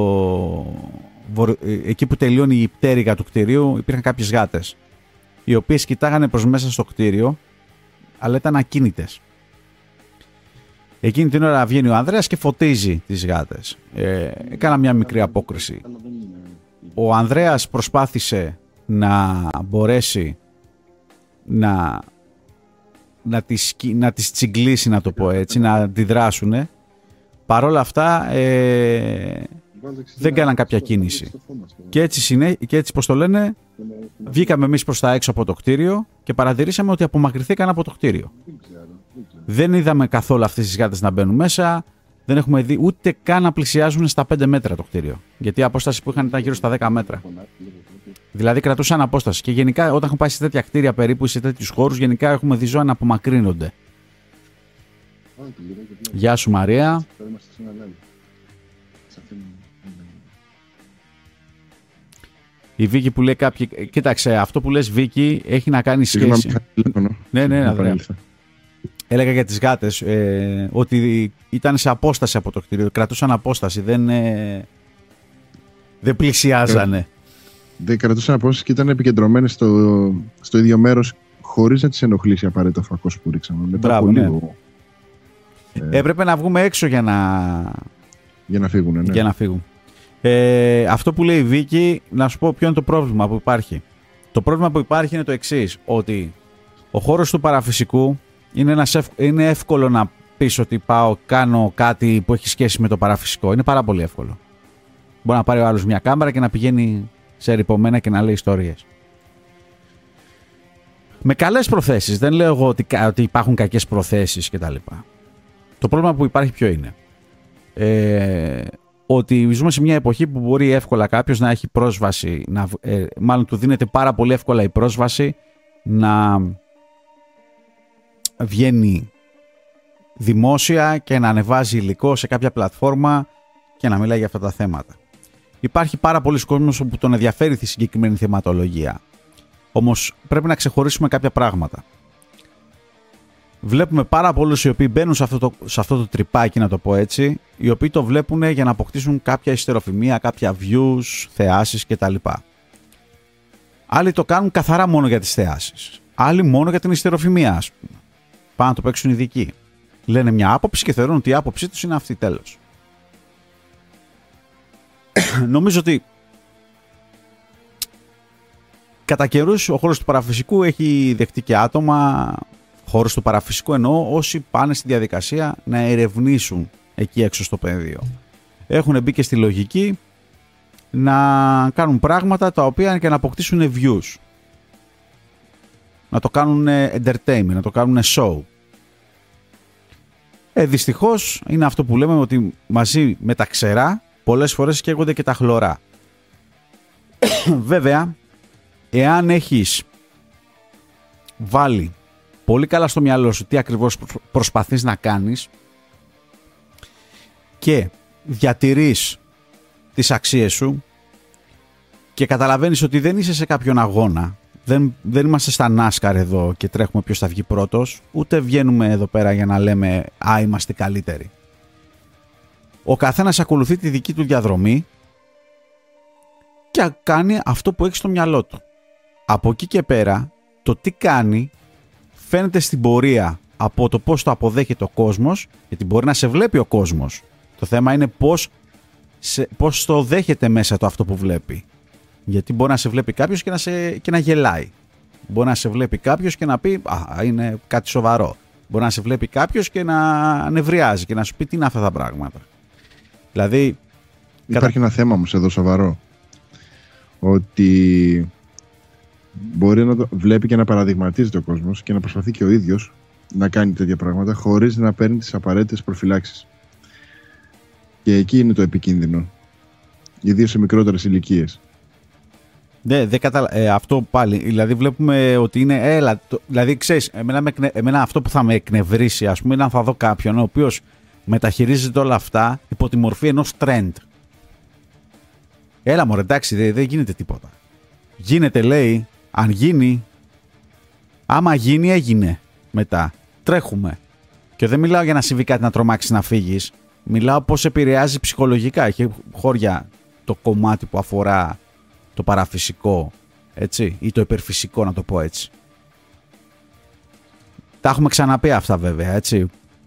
εκεί που τελειώνει η πτέρυγα του κτηρίου, υπήρχαν κάποιες γάτες, οι οποίες κοιτάγανε προς μέσα στο κτίριο, αλλά ήταν ακίνητες. Εκείνη την ώρα βγαίνει ο Ανδρέας και φωτίζει τις γάτες. Έκανα μια μικρή απόκριση. Ο Ανδρέας προσπάθησε να μπορέσει να τις τσιγκλίσει, να το πω έτσι, να αντιδράσουνε. Παρ' όλα αυτά δεν κάναν κάποια κίνηση. Και έτσι πώς το λένε, βγήκαμε εμείς προς τα έξω από το κτίριο και παρατηρήσαμε ότι απομακρυνθήκαν από το κτίριο. Δεν είδαμε καθόλου αυτές τις γάτες να μπαίνουν μέσα, δεν έχουμε δει ούτε καν να πλησιάζουν στα 5 μέτρα το κτίριο. Γιατί η απόσταση που είχαν ήταν γύρω στα 10 μέτρα. Δηλαδή κρατούσαν απόσταση. Και γενικά όταν έχουμε πάει σε τέτοια κτίρια περίπου ή σε τέτοιους χώρους, γενικά έχουμε δει ζώα να απομακρύνονται. Γεια σου Μαρία. Η Βίκη που λέει κάποιοι... Κοίταξε, αυτό που λες Βίκη έχει να κάνει σχέση. Ναι, Ανδρέα. Έλεγα για τις γάτες ότι ήταν σε απόσταση από το κτίριο. Κρατούσαν απόσταση, δεν πλησιάζανε. Δεν κρατούσαν απόσταση και ήταν επικεντρωμένες στο ίδιο μέρος χωρίς να τις ενοχλήσει απαραίτητα ο φακός που ρίξαμε. Μετά από λίγο. Έπρεπε να βγούμε έξω για να φύγουν. Ναι. Για να φύγουν. Αυτό που λέει η Βίκη, να σου πω ποιο είναι το πρόβλημα που υπάρχει. Το πρόβλημα που υπάρχει είναι το εξής, ότι ο χώρος του παραφυσικού είναι εύκολο να πεις ότι κάνω κάτι που έχει σχέση με το παραφυσικό. Είναι πάρα πολύ εύκολο. Μπορεί να πάρει ο άλλος μια κάμερα και να πηγαίνει σε ερειπωμένα και να λέει ιστορίες. Με καλές προθέσεις. Δεν λέω εγώ ότι υπάρχουν κακές προθέσεις κτλ. Το πρόβλημα που υπάρχει ποιο είναι. Ότι ζούμε σε μια εποχή που μπορεί εύκολα κάποιος να έχει πρόσβαση, μάλλον του δίνεται πάρα πολύ εύκολα η πρόσβαση να βγαίνει δημόσια και να ανεβάζει υλικό σε κάποια πλατφόρμα και να μιλάει για αυτά τα θέματα. Υπάρχει πάρα πολλοί κόσμος που τον ενδιαφέρει τη συγκεκριμένη θεματολογία. Όμως πρέπει να ξεχωρίσουμε κάποια πράγματα. Βλέπουμε πάρα πολλούς οι οποίοι μπαίνουν σε αυτό το τρυπάκι, να το πω έτσι, οι οποίοι το βλέπουν για να αποκτήσουν κάποια ιστεροφημία, κάποια views, θεάσεις κτλ. Άλλοι το κάνουν καθαρά μόνο για τις θεάσεις. Άλλοι μόνο για την ιστεροφημία, ας πούμε. Πάνε να το παίξουν ειδικοί. Λένε μια άποψη και θεωρούν ότι η άποψή τους είναι αυτή, τέλος. Νομίζω ότι κατά καιρούς ο χώρος του παραφυσικού έχει δεχτεί και άτομα, χώρος του παραφυσικού εννοώ, όσοι πάνε στη διαδικασία να ερευνήσουν εκεί έξω στο πεδίο. έχουν μπει και στη λογική να κάνουν πράγματα τα οποία και να αποκτήσουν views. Να το κάνουν entertainment, να το κάνουν show. Δυστυχώς είναι αυτό που λέμε, ότι μαζί με τα ξερά πολλές φορές καίγονται και τα χλωρά. Βέβαια, εάν έχεις βάλει πολύ καλά στο μυαλό σου τι ακριβώς προσπαθείς να κάνεις και διατηρείς τις αξίες σου και καταλαβαίνεις ότι δεν είσαι σε κάποιον αγώνα, δεν είμαστε στα NASCAR εδώ και τρέχουμε ποιος θα βγει πρώτος, ούτε βγαίνουμε εδώ πέρα για να λέμε «Α, είμαστε καλύτεροι». Ο καθένας ακολουθεί τη δική του διαδρομή και κάνει αυτό που έχει στο μυαλό του. Από εκεί και πέρα, το τι κάνει φαίνεται στην πορεία από το πώς το αποδέχεται ο κόσμος, γιατί μπορεί να σε βλέπει ο κόσμος. Το θέμα είναι πώς το δέχεται μέσα το αυτό που βλέπει. Γιατί μπορεί να σε βλέπει κάποιος και να γελάει. Μπορεί να σε βλέπει κάποιος και να πει «Α, είναι κάτι σοβαρό». Μπορεί να σε βλέπει κάποιος και να νευριάζει και να σου πει «Τι είναι αυτά τα πράγματα». Δηλαδή, υπάρχει ένα θέμα όμως εδώ σοβαρό. Ότι μπορεί να το βλέπει και να παραδειγματίζεται ο κόσμος και να προσπαθεί και ο ίδιος να κάνει τέτοια πράγματα χωρίς να παίρνει τις απαραίτητες προφυλάξεις. Και εκεί είναι το επικίνδυνο. Ιδίως σε μικρότερες ηλικίες. Αυτό πάλι. Δηλαδή βλέπουμε ότι είναι. Δηλαδή ξέρεις, εμένα αυτό που θα με εκνευρίσει, ας πούμε, είναι αν θα δω κάποιον ο οποίος μεταχειρίζεται όλα αυτά υπό τη μορφή ενός trend. Έλα μωρέ, εντάξει, δεν γίνεται τίποτα. Γίνεται, λέει, αν γίνει. Άμα γίνει, έγινε μετά. Τρέχουμε. Και δεν μιλάω για να συμβεί κάτι να τρομάξεις να φύγεις. Μιλάω πώς επηρεάζει ψυχολογικά. Έχει χώρια το κομμάτι που αφορά το παραφυσικό, έτσι, ή το υπερφυσικό, να το πω έτσι. Τα έχουμε ξαναπεί αυτά βέβαια, έτσι.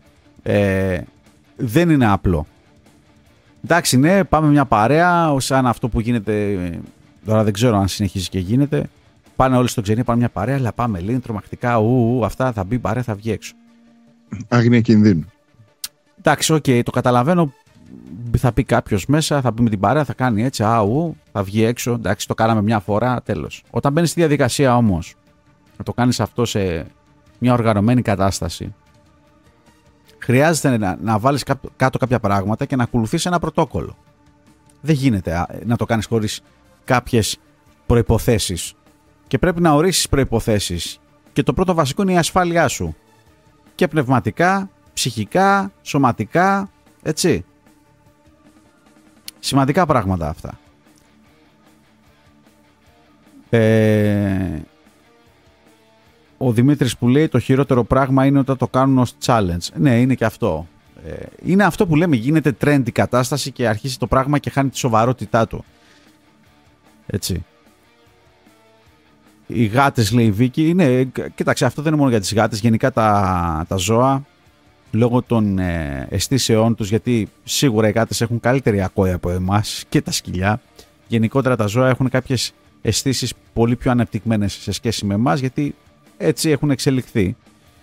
Δεν είναι απλό. Εντάξει, ναι, πάμε μια παρέα, σαν αυτό που γίνεται, τώρα δεν ξέρω αν συνεχίζει και γίνεται. Πάνε όλοι στο ξενή, πάνε μια παρέα, αλλά πάμε, λέει, τρομακτικά, αυτά, θα μπει παρέα, θα βγει έξω. Άγνοια κινδύνου. Εντάξει, το καταλαβαίνω. Θα πει κάποιος μέσα, θα μπει με την παρέα, θα κάνει έτσι, θα βγει έξω. Εντάξει, το κάναμε μια φορά, τέλος. Όταν μπαίνεις στη διαδικασία όμως, να το κάνεις αυτό σε μια οργανωμένη κατάσταση, χρειάζεται να βάλεις κάτω κάποια πράγματα και να ακολουθείς ένα πρωτόκολλο. Δεν γίνεται να το κάνεις χωρίς κάποιες προϋποθέσεις. Και πρέπει να ορίσεις προϋποθέσεις. Και το πρώτο βασικό είναι η ασφάλειά σου. Και πνευματικά, ψυχικά, σωματικά, έτσι. Σημαντικά πράγματα αυτά. Ο Δημήτρης που λέει το χειρότερο πράγμα είναι όταν το κάνουν ως challenge. Ναι, είναι και αυτό. Είναι αυτό που λέμε, γίνεται trend η κατάσταση και αρχίσει το πράγμα και χάνει τη σοβαρότητά του. Έτσι. Οι γάτες, λέει η Βίκη, είναι, κοίταξε, αυτό δεν είναι μόνο για τις γάτες, γενικά τα ζώα, λόγω των αισθήσεών τους, γιατί σίγουρα οι γάτες έχουν καλύτερη ακόη από εμάς και τα σκυλιά. Γενικότερα τα ζώα έχουν κάποιες αισθήσεις πολύ πιο ανεπτυγμένες σε σχέση με εμάς, γιατί έτσι έχουν εξελιχθεί.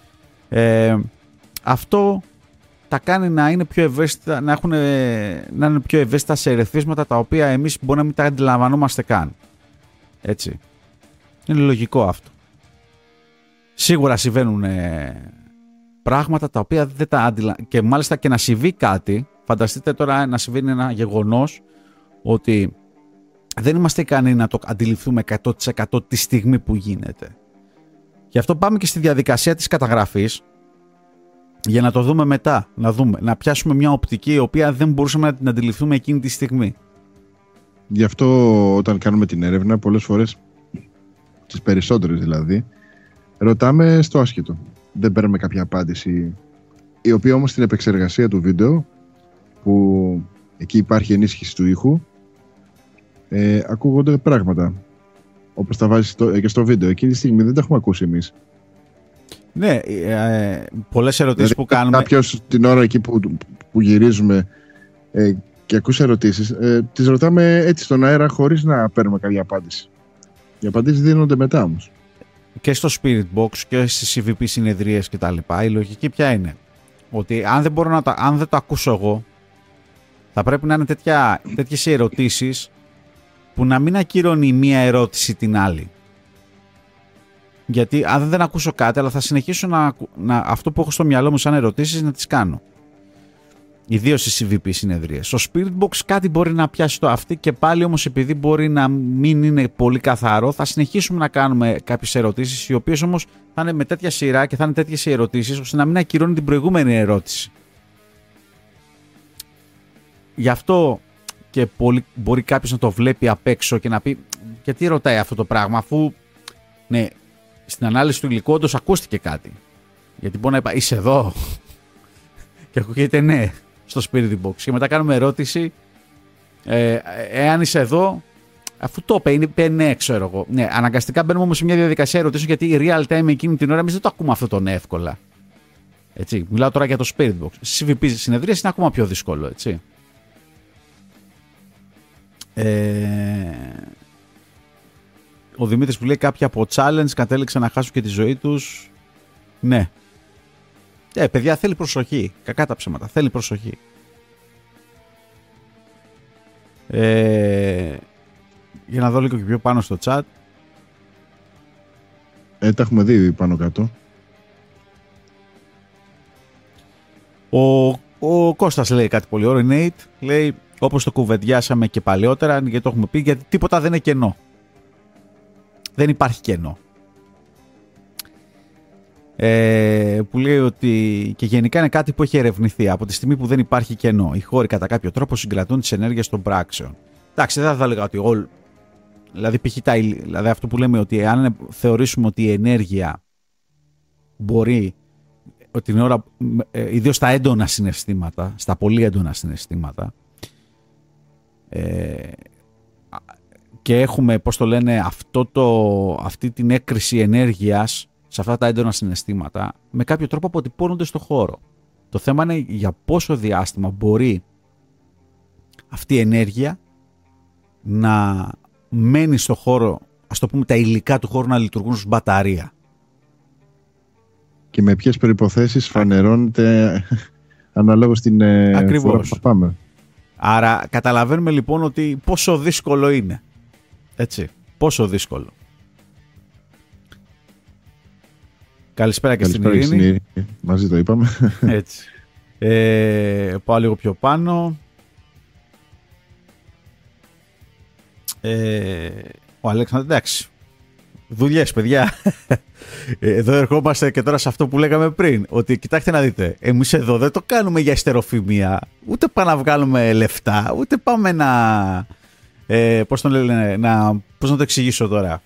Αυτό τα κάνει να είναι πιο ευαίσθητα, να είναι πιο ευαίσθητα σε ερεθίσματα τα οποία εμείς μπορεί να μην τα αντιλαμβανόμαστε καν. Έτσι. Είναι λογικό αυτό. Σίγουρα συμβαίνουν πράγματα τα οποία δεν τα αντιλαμβάνονται. Και μάλιστα και να συμβεί κάτι, φανταστείτε τώρα να συμβαίνει ένα γεγονός ότι δεν είμαστε ικανοί να το αντιληφθούμε 100% τη στιγμή που γίνεται. Γι' αυτό πάμε και στη διαδικασία της καταγραφής για να το δούμε μετά. Να πιάσουμε μια οπτική η οποία δεν μπορούσαμε να την αντιληφθούμε εκείνη τη στιγμή. Γι' αυτό όταν κάνουμε την έρευνα, πολλές φορές, τις περισσότερες δηλαδή, ρωτάμε στο άσχετο. Δεν παίρνουμε κάποια απάντηση, η οποία όμως στην επεξεργασία του βίντεο, που εκεί υπάρχει ενίσχυση του ήχου, ακούγονται πράγματα. Όπως τα βάζεις και στο βίντεο. Εκείνη τη στιγμή δεν τα έχουμε ακούσει εμείς. Ναι, πολλές ερωτήσεις δηλαδή, που κάνουμε. Κάποιος την ώρα εκεί που γυρίζουμε και ακούσει ερωτήσεις, τις ρωτάμε έτσι στον αέρα χωρίς να παίρνουμε κάποια απάντηση. Οι απαντήσεις δίνονται μετά όμως. Και στο Spirit Box και στις CVP συνεδρίες και τα λοιπά, η λογική ποια είναι? Ότι αν δεν το ακούσω εγώ, Θα πρέπει να είναι τέτοιες ερωτήσεις που να μην ακυρώνει η μία ερώτηση την άλλη. Γιατί αν δεν ακούσω κάτι, αλλά θα συνεχίσω αυτό που έχω στο μυαλό μου σαν ερωτήσεις να τις κάνω. Ιδίως στις CVP συνεδρίες. Στο Spirit Box κάτι μπορεί να πιάσει το αυτή και πάλι όμως επειδή μπορεί να μην είναι πολύ καθαρό, θα συνεχίσουμε να κάνουμε κάποιες ερωτήσεις, οι οποίες όμως θα είναι με τέτοια σειρά και θα είναι τέτοιες οι ερωτήσεις, ώστε να μην ακυρώνει την προηγούμενη ερώτηση. Γι' αυτό και μπορεί κάποιος να το βλέπει απ' έξω και να πει γιατί ρωτάει αυτό το πράγμα, αφού ναι, στην ανάλυση του υλικού όντως ακούστηκε κάτι. Γιατί μπορεί να είπα είσαι εδώ και ακούγεται ναι στο Spirit Box και μετά κάνουμε ερώτηση εάν είσαι εδώ, αφού το είπε ναι, ξέρω εγώ. Ναι, αναγκαστικά μπαίνουμε όμως σε μια διαδικασία ερωτήσεων, γιατί η real time εκείνη την ώρα εμείς δεν το ακούμε αυτό τον εύκολα. Έτσι, μιλάω τώρα για το Spirit Box. Στις CVP συνεδρίες είναι ακόμα πιο δύσκολο, έτσι. Ο Δημήτρης που λέει κάποια από challenge κατέληξαν να χάσουν και τη ζωή τους. Ναι. Παιδιά, θέλει προσοχή. Κακά τα ψέματα. Θέλει προσοχή. Για να δω λίγο και πιο πάνω στο chat. Τα έχουμε δει πάνω κάτω. Ο Κώστας λέει κάτι πολύ ωραίο. Nate λέει όπως το κουβεντιάσαμε και παλαιότερα, γιατί το έχουμε πει, γιατί τίποτα δεν είναι κενό. Δεν υπάρχει κενό. Που λέει ότι και γενικά είναι κάτι που έχει ερευνηθεί από τη στιγμή που δεν υπάρχει κενό. Οι χώροι κατά κάποιο τρόπο συγκρατούν τις ενέργειες των πράξεων. Εντάξει, δεν θα έλεγα ότι δηλαδή, δηλαδή αυτό που λέμε ότι αν θεωρήσουμε ότι η ενέργεια μπορεί την ώρα, ιδίως στα έντονα συναισθήματα, στα πολύ έντονα συναισθήματα, και έχουμε, πώς το λένε, αυτή την έκρηση ενέργειας σε αυτά τα έντονα συναισθήματα, με κάποιο τρόπο αποτυπώνονται στο χώρο. Το θέμα είναι για πόσο διάστημα μπορεί αυτή η ενέργεια να μένει στο χώρο, ας το πούμε τα υλικά του χώρου να λειτουργούν ως μπαταρία. Και με ποιες προϋποθέσεις φανερώνεται αναλόγως την φορά που θα πάμε. Άρα καταλαβαίνουμε λοιπόν ότι πόσο δύσκολο είναι. Έτσι, πόσο δύσκολο. Καλησπέρα και στην Ειρήνη. Μαζί το είπαμε. Έτσι. Πάω λίγο πιο πάνω. Ο Αλέξανδρος, εντάξει. Δουλειές, παιδιά. Εδώ ερχόμαστε και τώρα σε αυτό που λέγαμε πριν. Ότι κοιτάξτε να δείτε, εμείς εδώ δεν το κάνουμε για ιστεροφημία. Ούτε πάμε να βγάλουμε λεφτά. Ούτε πάμε να... πώς να το εξηγήσω τώρα.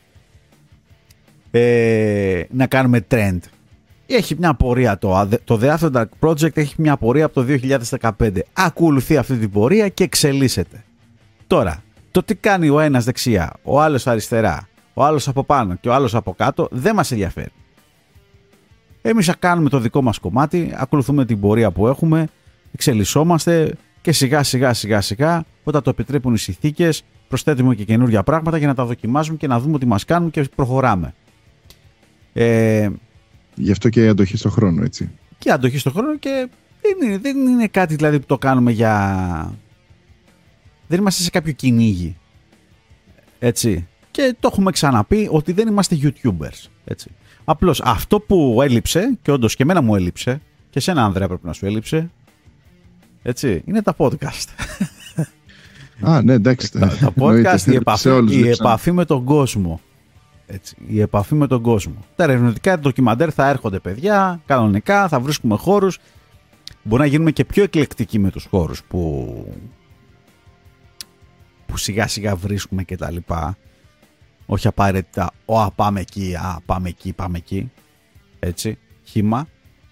Να κάνουμε trend. Έχει μια πορεία το The After Dark Project έχει μια πορεία από το 2015. Ακολουθεί αυτή την πορεία και εξελίσσεται. Τώρα, το τι κάνει ο ένας δεξιά, ο άλλος αριστερά, ο άλλος από πάνω και ο άλλος από κάτω δεν μας ενδιαφέρει. Εμείς θα κάνουμε το δικό μας κομμάτι, ακολουθούμε την πορεία που έχουμε, εξελισσόμαστε και σιγά σιγά όταν το επιτρέπουν οι συνθήκες προσθέτουμε και καινούργια πράγματα για να τα δοκιμάζουμε και να δούμε τι μας κάνουν και προχωράμε. Γι' αυτό και η αντοχή στον χρόνο, έτσι. Και αντοχή στον χρόνο και δεν είναι κάτι δηλαδή που το κάνουμε για... Δεν είμαστε σε κάποιο κυνήγι. Έτσι. Και το έχουμε ξαναπεί ότι δεν είμαστε YouTubers. Έτσι. Απλώς αυτό που έλειψε, και όντως και εμένα μου έλειψε, και σένα Ανδρέα πρέπει να σου έλειψε, έτσι, είναι τα podcast. Ναι, εντάξει. Τα podcast, η επαφή με τον κόσμο. Έτσι, η επαφή με τον κόσμο. Τα ερευνητικά ντοκιμαντέρ θα έρχονται, παιδιά, κανονικά, θα βρίσκουμε χώρους. Μπορεί να γίνουμε και πιο εκλεκτικοί με τους χώρους που σιγά σιγά βρίσκουμε και τα λοιπά. Όχι απαραίτητα, πάμε εκεί, πάμε εκεί. Έτσι, χύμα.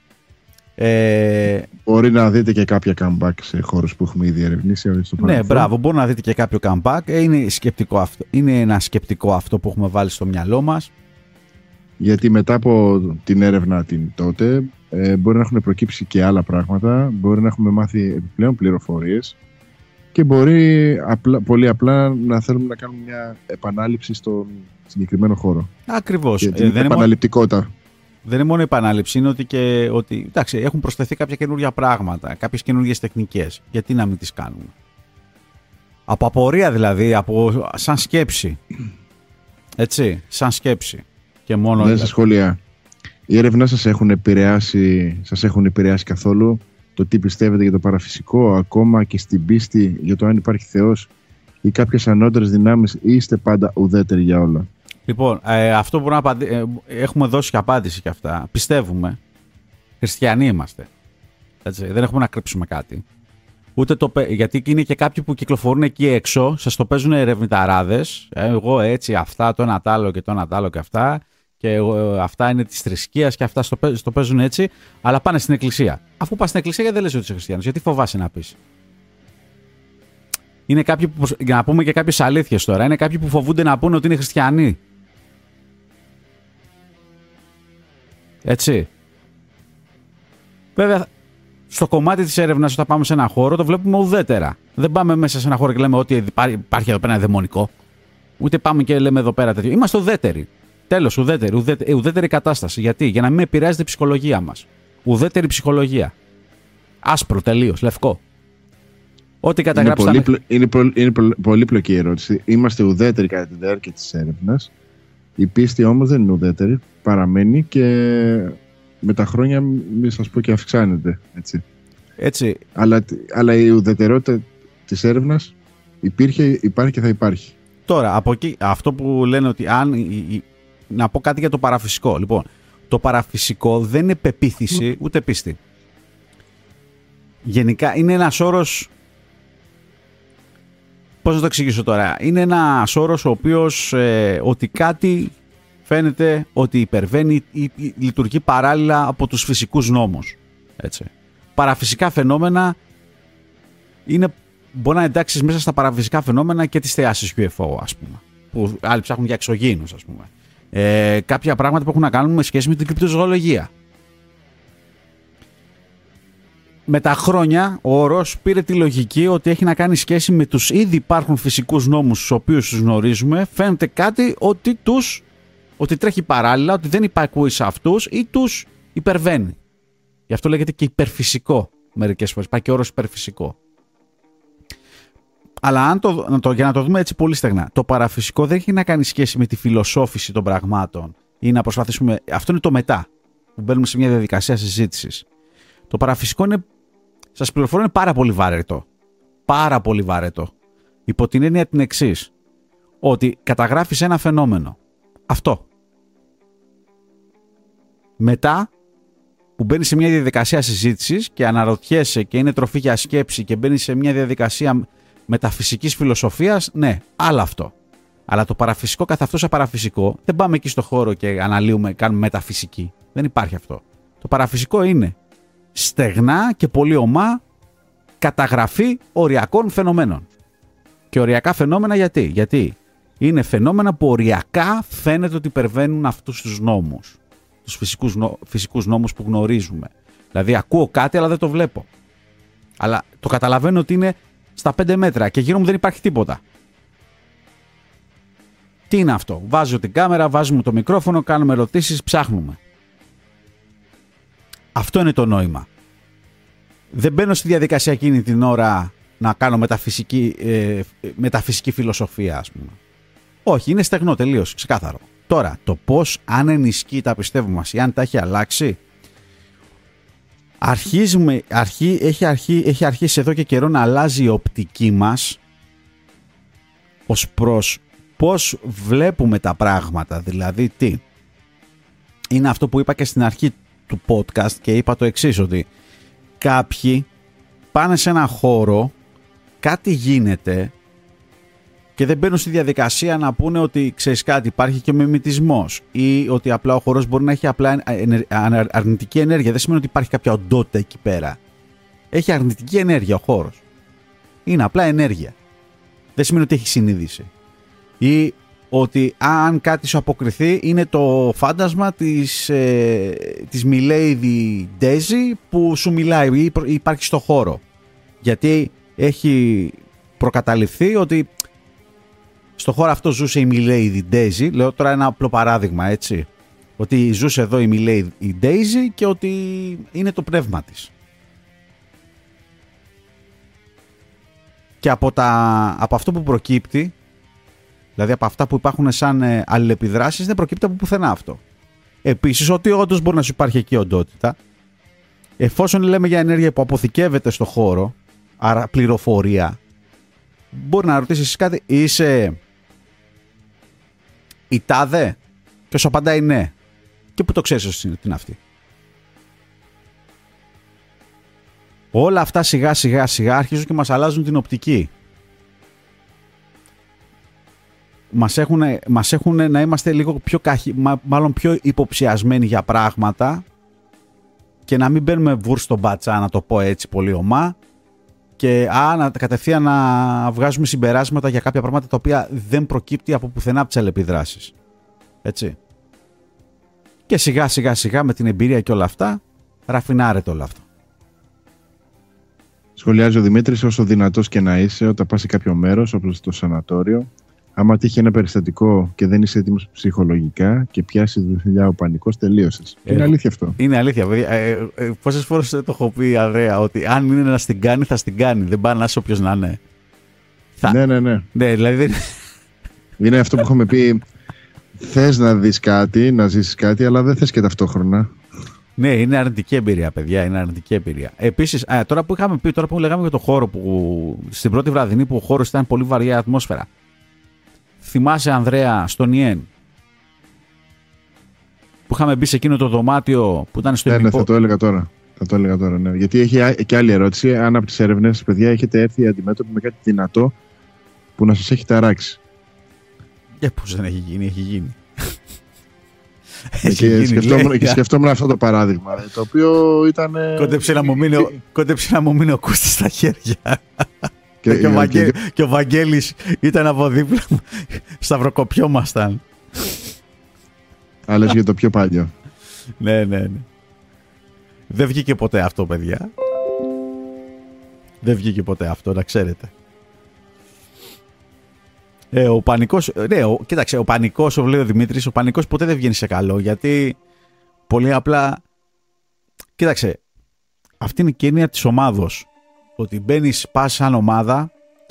Μπορεί να δείτε και κάποια comeback σε χώρους που έχουμε ήδη ερευνήσει. Ναι, μπράβο, μπορεί να δείτε και κάποιο comeback. Είναι ένα σκεπτικό αυτό που έχουμε βάλει στο μυαλό μας. Γιατί μετά από την έρευνα τότε μπορεί να έχουν προκύψει και άλλα πράγματα, μπορεί να έχουμε μάθει επιπλέον πληροφορίες και μπορεί πολύ απλά να θέλουμε να κάνουμε μια επανάληψη στον συγκεκριμένο χώρο. Ακριβώς. Δεν επαναληπτικότητα. Δεν είναι μόνο η επανάληψη, είναι ότι εντάξει, έχουν προσθεθεί κάποια καινούργια πράγματα, κάποιες καινούργιες τεχνικές. Γιατί να μην τις κάνουμε. Από απορία δηλαδή, σαν σκέψη. Έτσι, σαν σκέψη. Και μόνο. Δεν σε σχόλια. Οι έρευνες σας έχουν επηρεάσει καθόλου το τι πιστεύετε για το παραφυσικό, ακόμα και στην πίστη για το αν υπάρχει Θεός ή κάποιες ανώτερες δυνάμεις, ή είστε πάντα ουδέτεροι για όλα? Λοιπόν, αυτό που έχουμε δώσει και απάντηση και αυτά. Πιστεύουμε. Χριστιανοί είμαστε. Έτσι, δεν έχουμε να κρύψουμε κάτι. Ούτε γιατί είναι και κάποιοι που κυκλοφορούν εκεί έξω, σας το παίζουν ερευνηταράδες. Εγώ έτσι, αυτά, το ένα τ' άλλο και το ένα τ' άλλο και αυτά. Και αυτά είναι της θρησκείας και αυτά στο παίζουν έτσι. Αλλά πάνε στην εκκλησία. Αφού πας στην εκκλησία, γιατί δεν λες ότι είσαι χριστιανός? Γιατί φοβάσαι να πεις? Είναι κάποιοι που, για να πούμε και κάποιες αλήθειες τώρα, είναι κάποιοι που φοβούνται να πούνε ότι είναι χριστιανοί. Έτσι. Βέβαια, στο κομμάτι της έρευνας, όταν πάμε σε ένα χώρο, το βλέπουμε ουδέτερα. Δεν πάμε μέσα σε ένα χώρο και λέμε ότι υπάρχει εδώ πέρα ένα δαιμονικό. Ούτε πάμε και λέμε εδώ πέρα τέτοιο. Είμαστε ουδέτεροι. Τέλος, ουδέτερη κατάσταση. Γιατί? Για να μην επηρεάζεται η ψυχολογία μας. Ουδέτερη ψυχολογία. Άσπρο, τελείως, λευκό. Ό,τι καταγράψαμε. Είναι πολύπλοκη η ερώτηση. Είμαστε ουδέτεροι κατά τη διάρκεια της έρευνας. Η πίστη όμως δεν είναι ουδέτερη. Παραμένει και με τα χρόνια, μη σας πω, και αυξάνεται. Έτσι. Αλλά η ουδετερότητα της έρευνας υπάρχει και θα υπάρχει. Τώρα, από εκεί, αυτό που λένε ότι να πω κάτι για το παραφυσικό. Λοιπόν, το παραφυσικό δεν είναι πεποίθηση ούτε πίστη. Γενικά είναι ένας όρος. Πώς να το εξηγήσω τώρα? Είναι ένας όρος ο οποίος ότι κάτι φαίνεται ότι υπερβαίνει ή λειτουργεί παράλληλα από τους φυσικούς νόμους. Έτσι. Παραφυσικά φαινόμενα μπορεί να εντάξεις μέσα στα παραφυσικά φαινόμενα και τις θεάσεις UFO, ας πούμε. Που άλλοι ψάχνουν για εξωγήινους, ας πούμε. Κάποια πράγματα που έχουν να κάνουν με σχέση με την κρυπτοζωολογία. Με τα χρόνια ο όρος πήρε τη λογική ότι έχει να κάνει σχέση με τους ήδη υπάρχουν φυσικούς νόμους τους οποίους τους γνωρίζουμε. Φαίνεται κάτι ότι τρέχει παράλληλα, ότι δεν υπακούει σε αυτούς ή τους υπερβαίνει. Γι' αυτό λέγεται και υπερφυσικό μερικές φορές. Υπάρχει και όρος υπερφυσικό. Αλλά για να το δούμε έτσι πολύ στεγνά, το παραφυσικό δεν έχει να κάνει σχέση με τη φιλοσόφηση των πραγμάτων ή να προσπαθήσουμε. Αυτό είναι το μετά, που μπαίνουμε σε μια διαδικασία συζήτησης. Το παραφυσικό είναι, σας πληροφορώ, είναι πάρα πολύ βαρετό. Πάρα πολύ βαρετό. Υπό την έννοια την εξής, ότι καταγράφεις ένα φαινόμενο. Αυτό. Μετά που μπαίνεις σε μια διαδικασία συζήτησης και αναρωτιέσαι και είναι τροφή για σκέψη και μπαίνεις σε μια διαδικασία μεταφυσικής φιλοσοφίας, ναι, άλλο αυτό. Αλλά το παραφυσικό καθ' αυτό σαν παραφυσικό, δεν πάμε εκεί στο χώρο και αναλύουμε, κάνουμε μεταφυσική. Δεν υπάρχει αυτό. Το παραφυσικό είναι στεγνά και πολύ ομά καταγραφή οριακών φαινομένων. Και οριακά φαινόμενα γιατί είναι φαινόμενα που οριακά φαίνεται ότι υπερβαίνουν αυτούς τους νόμους. Τους φυσικούς νόμους που γνωρίζουμε. Δηλαδή ακούω κάτι αλλά δεν το βλέπω. Αλλά το καταλαβαίνω ότι είναι στα 5 μέτρα και γύρω μου δεν υπάρχει τίποτα. Τι είναι αυτό? Βάζω την κάμερα, βάζουμε το μικρόφωνο, κάνουμε ερωτήσεις, ψάχνουμε. Αυτό είναι το νόημα. Δεν μπαίνω στη διαδικασία εκείνη την ώρα να κάνω μεταφυσική φιλοσοφία, ας πούμε. Όχι, είναι στεγνό τελείως, ξεκάθαρο. Τώρα, το πώς, αν ενισχύει τα πιστεύω μας ή αν τα έχει αλλάξει, έχει αρχίσει εδώ και καιρό να αλλάζει η οπτική μας ως προς πώς βλέπουμε τα πράγματα. Δηλαδή τι? Είναι αυτό που είπα και στην αρχή του podcast και είπα το εξής, ότι κάποιοι πάνε σε ένα χώρο, κάτι γίνεται και δεν μπαίνουν στη διαδικασία να πούνε ότι ξέρεις κάτι, υπάρχει και μιμητισμός ή ότι απλά ο χώρος μπορεί να έχει απλά αρνητική ενέργεια. Δεν σημαίνει ότι υπάρχει κάποια οντότητα εκεί πέρα. Έχει αρνητική ενέργεια ο χώρος. Είναι απλά ενέργεια. Δεν σημαίνει ότι έχει συνείδηση. Ή ότι αν κάτι σου αποκριθεί είναι το φάντασμα της Milady Daisy που σου μιλάει ή υπάρχει στο χώρο. Γιατί έχει προκαταληφθεί ότι στο χώρο αυτό ζούσε η Milady Daisy. Λέω τώρα ένα απλό παράδειγμα, έτσι. Ότι ζούσε εδώ η Milady Daisy και ότι είναι το πνεύμα της. και από αυτό που προκύπτει, δηλαδή από αυτά που υπάρχουν σαν αλληλεπιδράσεις, δεν προκύπτει από πουθενά αυτό. Επίσης, ότι όντως μπορεί να σου υπάρχει εκεί οντότητα, εφόσον λέμε για ενέργεια που αποθηκεύεται στο χώρο, άρα πληροφορία, μπορεί να ρωτήσεις κάτι, είσαι η τάδε, και σου απαντάει ναι. Και που το ξέρεις τι είναι αυτή. Όλα αυτά σιγά σιγά αρχίζουν και μας αλλάζουν την οπτική. Μας έχουν να είμαστε λίγο πιο μάλλον πιο υποψιασμένοι για πράγματα και να μην μπαίνουμε βουρ στον μπατσά, να το πω έτσι πολύ ομά, και κατευθείαν να βγάζουμε συμπεράσματα για κάποια πράγματα τα οποία δεν προκύπτει από πουθενά από τις αλληλεπιδράσεις. Έτσι. Και σιγά σιγά με την εμπειρία και όλα αυτά ραφινάρεται όλο αυτό. Σχολιάζει ο Δημήτρης, όσο δυνατός και να είσαι, όταν πας σε κάποιο μέρος, όπως το σανατόριο, άμα τύχει ένα περιστατικό και δεν είσαι έτοιμος ψυχολογικά και πιάσει δουλειά ο πανικός, τελείωσες. Είναι αλήθεια αυτό. Είναι αλήθεια, παιδιά. Πόσες φορές το έχω πει, Ανδρέα, ότι αν είναι να στην κάνει, θα στην κάνει. Δεν πάει να είσαι όποιος να είναι. Ναι. Ναι, δηλαδή. Είναι αυτό που έχουμε πει. Θες να δεις κάτι, να ζήσεις κάτι, αλλά δεν θες και ταυτόχρονα. Ναι, είναι αρνητική εμπειρία, παιδιά. Είναι αρνητική εμπειρία. Επίσης, τώρα που λέγαμε για το χώρο, στην πρώτη βραδινή που ο χώρος ήταν πολύ βαριά ατμόσφαιρα. Θυμάσαι, Ανδρέα, στον Ιέν, που είχαμε μπει σε εκείνο το δωμάτιο που ήταν στο Ναι, θα το έλεγα τώρα. Ναι. Γιατί έχει και άλλη ερώτηση. Αν από τις έρευνες, παιδιά, έχετε έρθει αντιμέτωποι με κάτι δυνατό που να σας έχει ταράξει. Και πώς δεν έχει γίνει, έχει γίνει. Και σκεφτόμουν αυτό το παράδειγμα, το οποίο ήταν. Κόντεψε να μου μείνει ο Κώστας στα χέρια. Και ο Βαγγέλης ήταν από δίπλα μου. Σταυροκοπιόμασταν. Άλλες για το πιο παλιό. Ναι. Δεν βγήκε ποτέ αυτό, παιδιά. Δεν βγήκε ποτέ αυτό, να ξέρετε. Ο πανικός, κοίταξε, ο πανικός, λέει ο Δημήτρης, ο πανικός ποτέ δεν βγαίνει σε καλό, γιατί πολύ απλά, κοίταξε, αυτή είναι η έννοια της ομάδος, ότι μπαίνεις, πας σαν ομάδα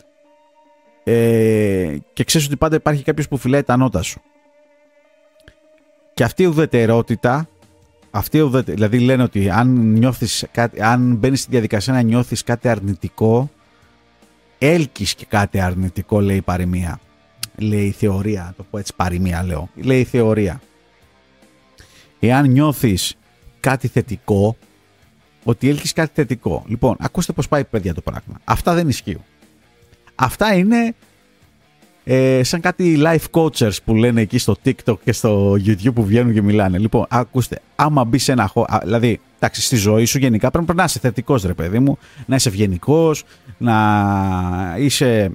και ξέρεις ότι πάντα υπάρχει κάποιος που φυλάει τα νότα σου. Και αυτή η ουδετερότητα, δηλαδή λένε ότι αν μπαίνεις στη διαδικασία να νιώθεις κάτι αρνητικό, έλκεις και κάτι αρνητικό, λέει η παροιμία. Λέει η θεωρία, το πω έτσι, παροιμία λέω. Λέει η θεωρία. Εάν νιώθεις κάτι θετικό, ότι έλκεις κάτι θετικό. Λοιπόν, ακούστε πώς πάει, παιδιά, το πράγμα. Αυτά δεν ισχύουν. Αυτά είναι σαν κάτι life coachers που λένε εκεί στο TikTok και στο YouTube που βγαίνουν και μιλάνε. Λοιπόν, ακούστε, άμα μπει σε ένα χώρο, δηλαδή, εντάξει, στη ζωή σου γενικά πρέπει να είσαι θετικός, ρε παιδί μου, να είσαι ευγενικός, να είσαι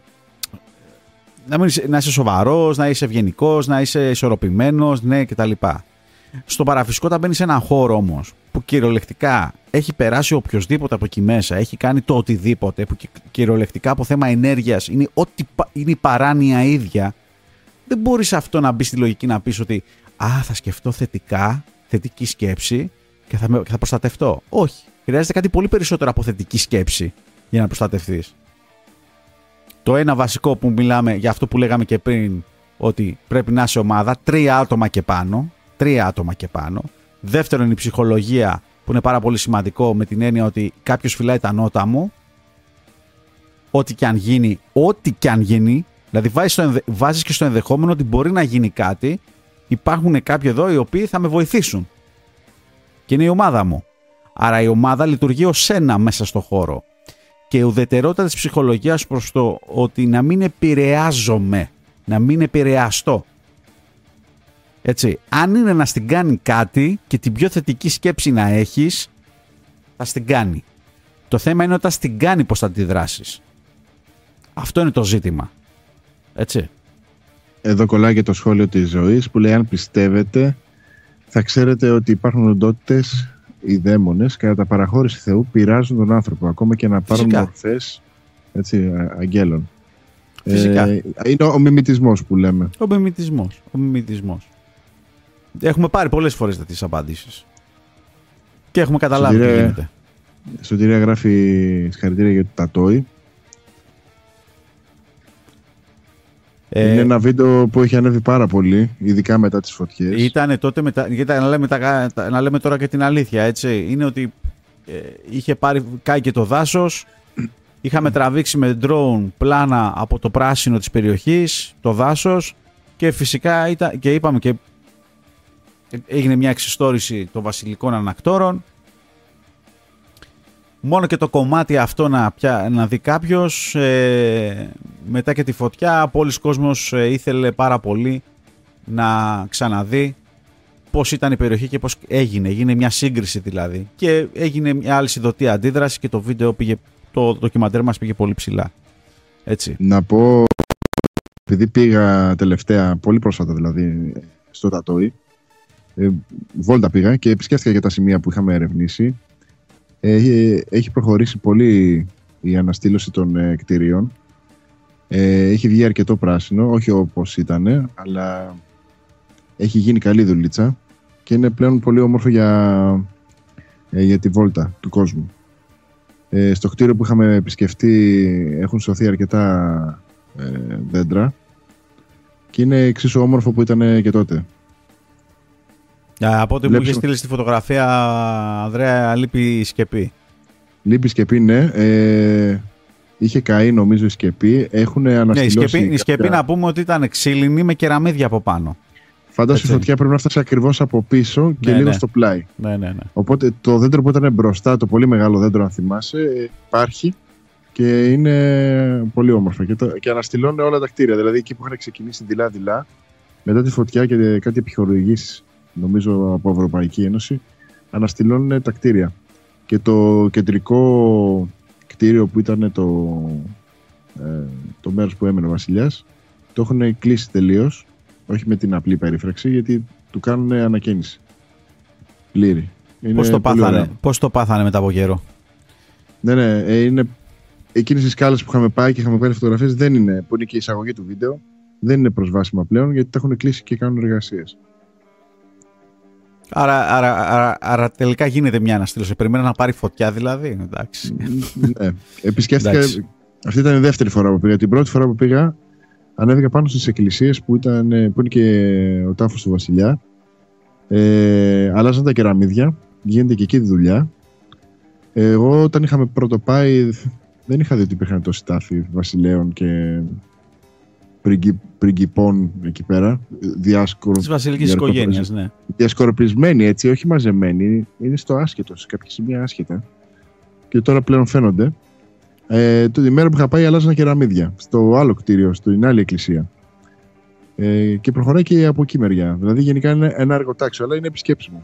σοβαρός, να είσαι ευγενικός, να είσαι ισορροπημένος, ναι, κτλ. Στο παραφυσικό, όταν μπαίνεις σε έναν χώρο όμως που κυριολεκτικά έχει περάσει οποιοδήποτε από εκεί μέσα, έχει κάνει το οτιδήποτε, που κυριολεκτικά από θέμα ενέργειας είναι η παράνοια ίδια, δεν μπορείς αυτό να μπει στη λογική να πεις ότι θα σκεφτώ θετικά, θετική σκέψη και θα προστατευτώ. Όχι. Χρειάζεται κάτι πολύ περισσότερο από θετική σκέψη για να προστατευτείς. Το ένα βασικό που μιλάμε, για αυτό που λέγαμε και πριν, ότι πρέπει να είσαι ομάδα, 3 άτομα και πάνω. 3 άτομα και πάνω. Δεύτερον, η ψυχολογία, που είναι πάρα πολύ σημαντικό, με την έννοια ότι κάποιος φυλάει τα νότα μου, ό,τι και αν γίνει, δηλαδή βάζεις και στο ενδεχόμενο ότι μπορεί να γίνει κάτι, υπάρχουν κάποιοι εδώ οι οποίοι θα με βοηθήσουν. Και είναι η ομάδα μου. Άρα η ομάδα λειτουργεί ως ένα μέσα στο χώρο. Και η ουδετερότητα της ψυχολογίας προς το ότι να μην επηρεάζομαι, να μην επηρεαστώ. Έτσι, αν είναι να στην κάνει κάτι και την πιο θετική σκέψη να έχεις, θα στην κάνει. Το θέμα είναι όταν στην κάνει πώς θα αντιδράσεις. Αυτό είναι το ζήτημα. Έτσι. Εδώ κολλάει και το σχόλιο της ζωής που λέει: αν πιστεύετε, θα ξέρετε ότι υπάρχουν οντότητες, οι δαίμονες, κατά τα παραχώρηση Θεού, πειράζουν τον άνθρωπο, ακόμα και να πάρουν μορφές, έτσι, αγγέλων. Είναι ο μιμητισμός που λέμε. Ο μιμητισμός. Έχουμε πάρει πολλές φορές τέτοιες απαντήσεις. Και έχουμε καταλάβει τι γίνεται. Σωτηρία γράφει συγχαρητήρια για το τατόι. Είναι ένα βίντεο που έχει ανέβει πάρα πολύ, ειδικά μετά τις φωτιές. Ήτανε τότε, να λέμε τώρα και την αλήθεια, έτσι. Είναι ότι είχε κάει και το δάσος, είχαμε τραβήξει με drone πλάνα από το πράσινο της περιοχής, το δάσος, και φυσικά και είπαμε και έγινε μια εξιστόρηση των βασιλικών ανακτόρων. Μόνο και το κομμάτι αυτό να δει κάποιος, μετά και τη φωτιά, πολλοί κόσμος ήθελε πάρα πολύ να ξαναδεί πώς ήταν η περιοχή και πώς έγινε. Έγινε μια σύγκριση δηλαδή. Και έγινε μια άλλη συνδοτή αντίδραση και το βίντεο το ντοκιμαντέρ μας πήγε πολύ ψηλά. Έτσι. Να πω, επειδή πήγα τελευταία, πολύ πρόσφατα δηλαδή, στο Τατόι, βόλτα πήγα και επισκέφθηκα και τα σημεία που είχαμε ερευνήσει. Έχει προχωρήσει πολύ η αναστήλωση των κτηρίων. Έχει βγει αρκετό πράσινο, όχι όπως ήταν, αλλά έχει γίνει καλή δουλίτσα και είναι πλέον πολύ όμορφο για τη βόλτα του κόσμου. Στο κτίριο που είχαμε επισκεφτεί έχουν σωθεί αρκετά δέντρα και είναι εξίσου όμορφο που ήταν και τότε. Από ό,τι μου είχε στείλει στη φωτογραφία, Ανδρέα, λείπει η σκεπή. Λείπει η σκεπή, ναι. Είχε καεί νομίζω η σκεπή. Έχουν αναστηλώσει. Η σκεπή να πούμε ότι ήταν ξύλινη με κεραμίδια από πάνω. Φαντάσου η φωτιά πρέπει να φτάσει ακριβώς από πίσω και λίγο στο πλάι. Ναι. Οπότε το δέντρο που ήταν μπροστά, το πολύ μεγάλο δέντρο, αν θυμάσαι, υπάρχει και είναι πολύ όμορφο. Και αναστηλώνουν όλα τα κτίρια. Δηλαδή εκεί που είχαν ξεκινήσει δειλά-δειλά, μετά τη φωτιά και κάτι επιχορηγήσεις, νομίζω από Ευρωπαϊκή Ένωση, αναστηλώνουν τα κτίρια. Και το κεντρικό κτίριο που ήταν το μέρος που έμενε ο βασιλιάς, το έχουν κλείσει τελείως, όχι με την απλή περίφραξη, γιατί του κάνουν ανακαίνιση πλήρη. Πώς το πάθανε μετά από καιρό? Ναι, είναι εκείνες οι σκάλες που είχαμε πάει και είχαμε πάρει φωτογραφίες, που είναι και η εισαγωγή του βίντεο, δεν είναι προσβάσιμα πλέον, γιατί τα έχουν κλείσει και κάνουν εργασίες. Άρα τελικά γίνεται μια αναστήλωση. Περιμένα να πάρει φωτιά δηλαδή. Εντάξει. Ναι. Επισκέφτηκα. Αυτή ήταν η δεύτερη φορά που πήγα. Την πρώτη φορά που πήγα, ανέβηκα πάνω στις εκκλησίες που είναι και ο τάφος του βασιλιά. Αλλάζαν τα κεραμίδια. Γίνεται και εκεί τη δουλειά. Εγώ όταν είχαμε πρώτο πάει, δεν είχα δει ότι υπήρχαν τόσοι τάφοι βασιλέων και πριγκιπών εκεί πέρα. Της βασιλικής οικογένειας, ναι. Διασκορπισμένοι έτσι, όχι μαζεμένοι. Είναι στο άσχετο, σε κάποια σημεία άσχετα. Και τώρα πλέον φαίνονται. Την ημέρα που είχα πάει, αλλάζαν κεραμίδια. Στο άλλο κτίριο, στην άλλη εκκλησία. Και προχωράει και από εκεί μεριά. Δηλαδή γενικά είναι ένα εργοτάξιο, αλλά είναι επισκέψιμο.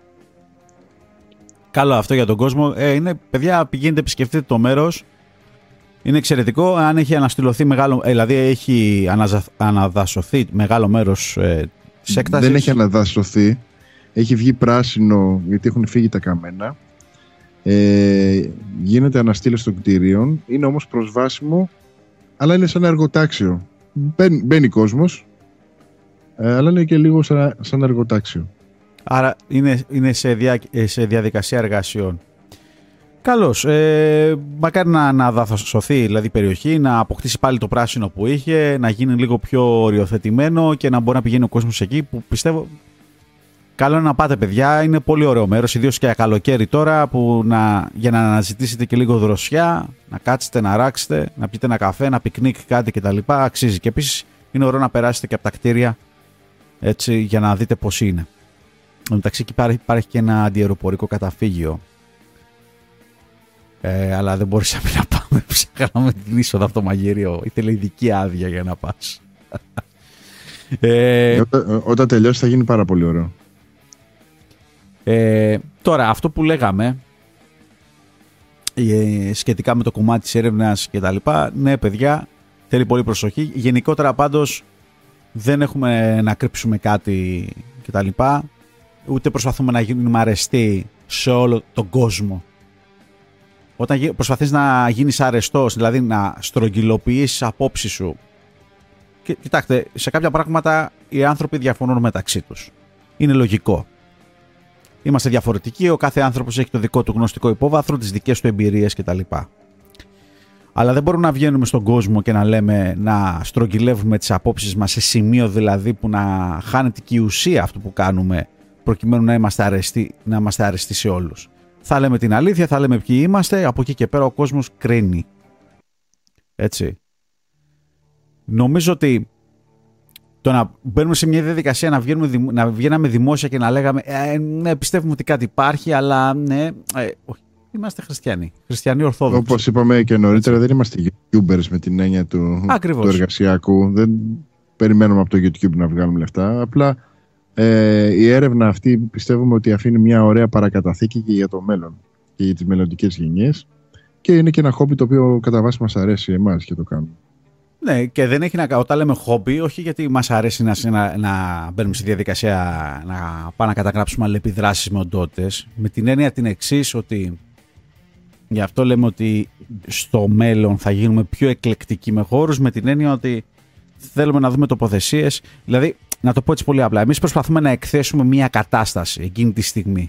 Καλό αυτό για τον κόσμο. Παιδιά, πηγαίνετε, επισκεφτείτε το μέρος. Είναι εξαιρετικό. Αν έχει αναστηλωθεί δηλαδή έχει αναδασωθεί μεγάλο μέρος της έκτασης. Δεν έχει αναδασωθεί. Έχει βγει πράσινο γιατί έχουν φύγει τα καμένα. Γίνεται αναστήλωση των κτηρίων. Είναι όμως προσβάσιμο, αλλά είναι σαν εργοτάξιο. Μπαίνει κόσμος, αλλά είναι και λίγο σαν εργοτάξιο. Άρα είναι σε διαδικασία εργασιών. Καλώς. Μακάρι να αναδασωθεί δηλαδή η περιοχή, να αποκτήσει πάλι το πράσινο που είχε, να γίνει λίγο πιο οριοθετημένο και να μπορεί να πηγαίνει ο κόσμος εκεί, που πιστεύω καλό είναι να πάτε, παιδιά. Είναι πολύ ωραίο μέρος, ιδίως και καλοκαίρι τώρα, για να αναζητήσετε και λίγο δροσιά, να κάτσετε, να ράξετε, να πιείτε ένα καφέ, ένα πικνίκ, κάτι κτλ. Αξίζει. Και επίσης είναι ωραίο να περάσετε και από τα κτίρια, έτσι, για να δείτε πώς είναι. Μεταξύ εκεί υπάρχει και ένα αντιεροπορικό καταφύγιο. Αλλά δεν μπορούσαμε να πάμε. Ψάχναμε την είσοδο από το μαγειρίο. Ήθελε ειδική άδεια για να πας. Όταν τελειώσει θα γίνει πάρα πολύ ωραίο. Τώρα, αυτό που λέγαμε σχετικά με το κομμάτι της έρευνας και τα λοιπά, ναι παιδιά, θέλει πολύ προσοχή. Γενικότερα πάντως δεν έχουμε να κρύψουμε κάτι και τα λοιπά, ούτε προσπαθούμε να γίνουμε αρεστοί σε όλο τον κόσμο. Όταν προσπαθείς να γίνεις αρεστός, δηλαδή να στρογγυλοποιήσεις απόψεις σου, κοιτάξτε, σε κάποια πράγματα οι άνθρωποι διαφωνούν μεταξύ τους. Είναι λογικό. Είμαστε διαφορετικοί, ο κάθε άνθρωπος έχει το δικό του γνωστικό υπόβαθρο, τις δικές του εμπειρίες κτλ. Αλλά δεν μπορούμε να βγαίνουμε στον κόσμο και να λέμε, να στρογγυλεύουμε τις απόψεις μας σε σημείο δηλαδή που να χάνεται και η ουσία αυτού που κάνουμε, προκειμένου να είμαστε αρεστοί σε όλους. Θα λέμε την αλήθεια, θα λέμε ποιοι είμαστε, από εκεί και πέρα ο κόσμος κρίνει. Έτσι. Νομίζω ότι το να μπαίνουμε σε μια διαδικασία να βγαίναμε δημόσια και να λέγαμε ναι, πιστεύουμε ότι κάτι υπάρχει, αλλά ναι, όχι. Είμαστε χριστιανοί ορθόδοξοι. Όπως είπαμε και νωρίτερα, δεν είμαστε YouTubers με την έννοια του εργασιακού. Δεν περιμένουμε από το YouTube να βγάλουμε λεφτά. Απλά η έρευνα αυτή πιστεύουμε ότι αφήνει μια ωραία παρακαταθήκη και για το μέλλον και για τις μελλοντικές γενιές. Και είναι και ένα χόμπι το οποίο κατά βάση μας αρέσει εμάς και το κάνουμε. Ναι, και δεν έχει όταν λέμε χόμπι, όχι γιατί μας αρέσει να μπαίνουμε στη διαδικασία να πάμε να καταγράψουμε αλληλεπιδράσεις με οντότητες. Με την έννοια την εξής, ότι γι' αυτό λέμε ότι στο μέλλον θα γίνουμε πιο εκλεκτικοί με χώρους, με την έννοια ότι θέλουμε να δούμε τοποθεσίες. Δηλαδή, να το πω έτσι πολύ απλά, εμείς προσπαθούμε να εκθέσουμε μια κατάσταση εκείνη τη στιγμή.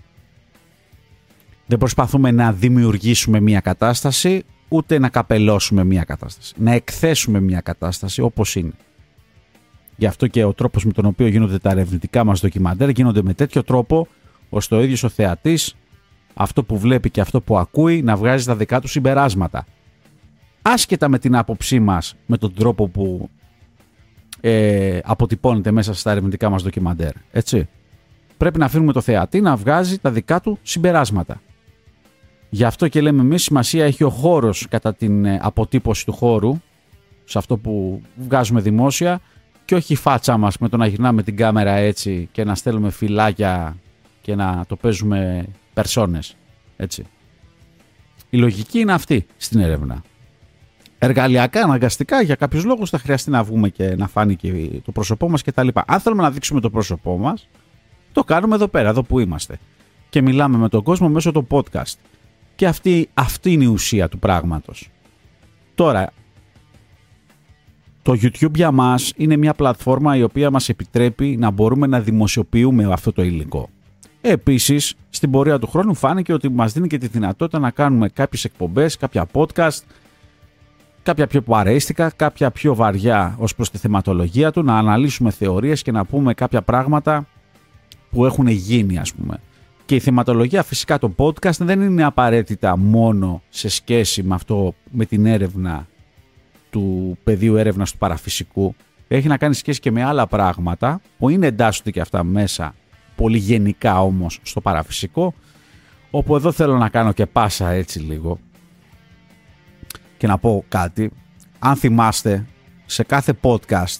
Δεν προσπαθούμε να δημιουργήσουμε μια κατάσταση, ούτε να καπελώσουμε μια κατάσταση. Να εκθέσουμε μια κατάσταση όπως είναι. Γι' αυτό και ο τρόπος με τον οποίο γίνονται τα ερευνητικά μας ντοκιμαντέρ γίνονται με τέτοιο τρόπο, ώστε ο ίδιος ο θεατής, αυτό που βλέπει και αυτό που ακούει, να βγάζει τα δικά του συμπεράσματα. Άσχετα με την άποψή μας, με τον τρόπο που αποτυπώνεται μέσα στα ερευνητικά μας ντοκιμαντέρ. Έτσι. Πρέπει να αφήνουμε το θεατή να βγάζει τα δικά του συμπεράσματα. Γι' αυτό και λέμε εμείς, σημασία έχει ο χώρος κατά την αποτύπωση του χώρου, σε αυτό που βγάζουμε δημόσια, και όχι η φάτσα μας με το να γυρνάμε την κάμερα έτσι και να στέλνουμε φυλάκια και να το παίζουμε περσόνες. Έτσι. Η λογική είναι αυτή στην έρευνα. Εργαλειακά, αναγκαστικά, για κάποιους λόγους θα χρειαστεί να βγούμε και να φάνει και το πρόσωπό μας κτλ. Αν θέλουμε να δείξουμε το πρόσωπό μας, το κάνουμε εδώ πέρα, εδώ που είμαστε. Και μιλάμε με τον κόσμο μέσω του podcast. Και αυτή είναι η ουσία του πράγματος. Τώρα, το YouTube για μας είναι μια πλατφόρμα η οποία μας επιτρέπει να μπορούμε να δημοσιοποιούμε αυτό το υλικό. Επίσης, στην πορεία του χρόνου φάνηκε ότι μας δίνει και τη δυνατότητα να κάνουμε κάποιες εκπομπές, κάποια podcast, κάποια πιο παρέστικα, κάποια πιο βαριά ως προς τη θεματολογία του, να αναλύσουμε θεωρίες και να πούμε κάποια πράγματα που έχουν γίνει, ας πούμε. Και η θεματολογία φυσικά το podcast δεν είναι απαραίτητα μόνο σε σχέση με αυτό, με την έρευνα του πεδίου έρευνας του παραφυσικού. Έχει να κάνει σχέση και με άλλα πράγματα που είναι εντάσσονται και αυτά μέσα, πολύ γενικά όμως στο παραφυσικό, όπου εδώ θέλω να κάνω και πάσα έτσι λίγο και να πω κάτι. Αν θυμάστε, σε κάθε podcast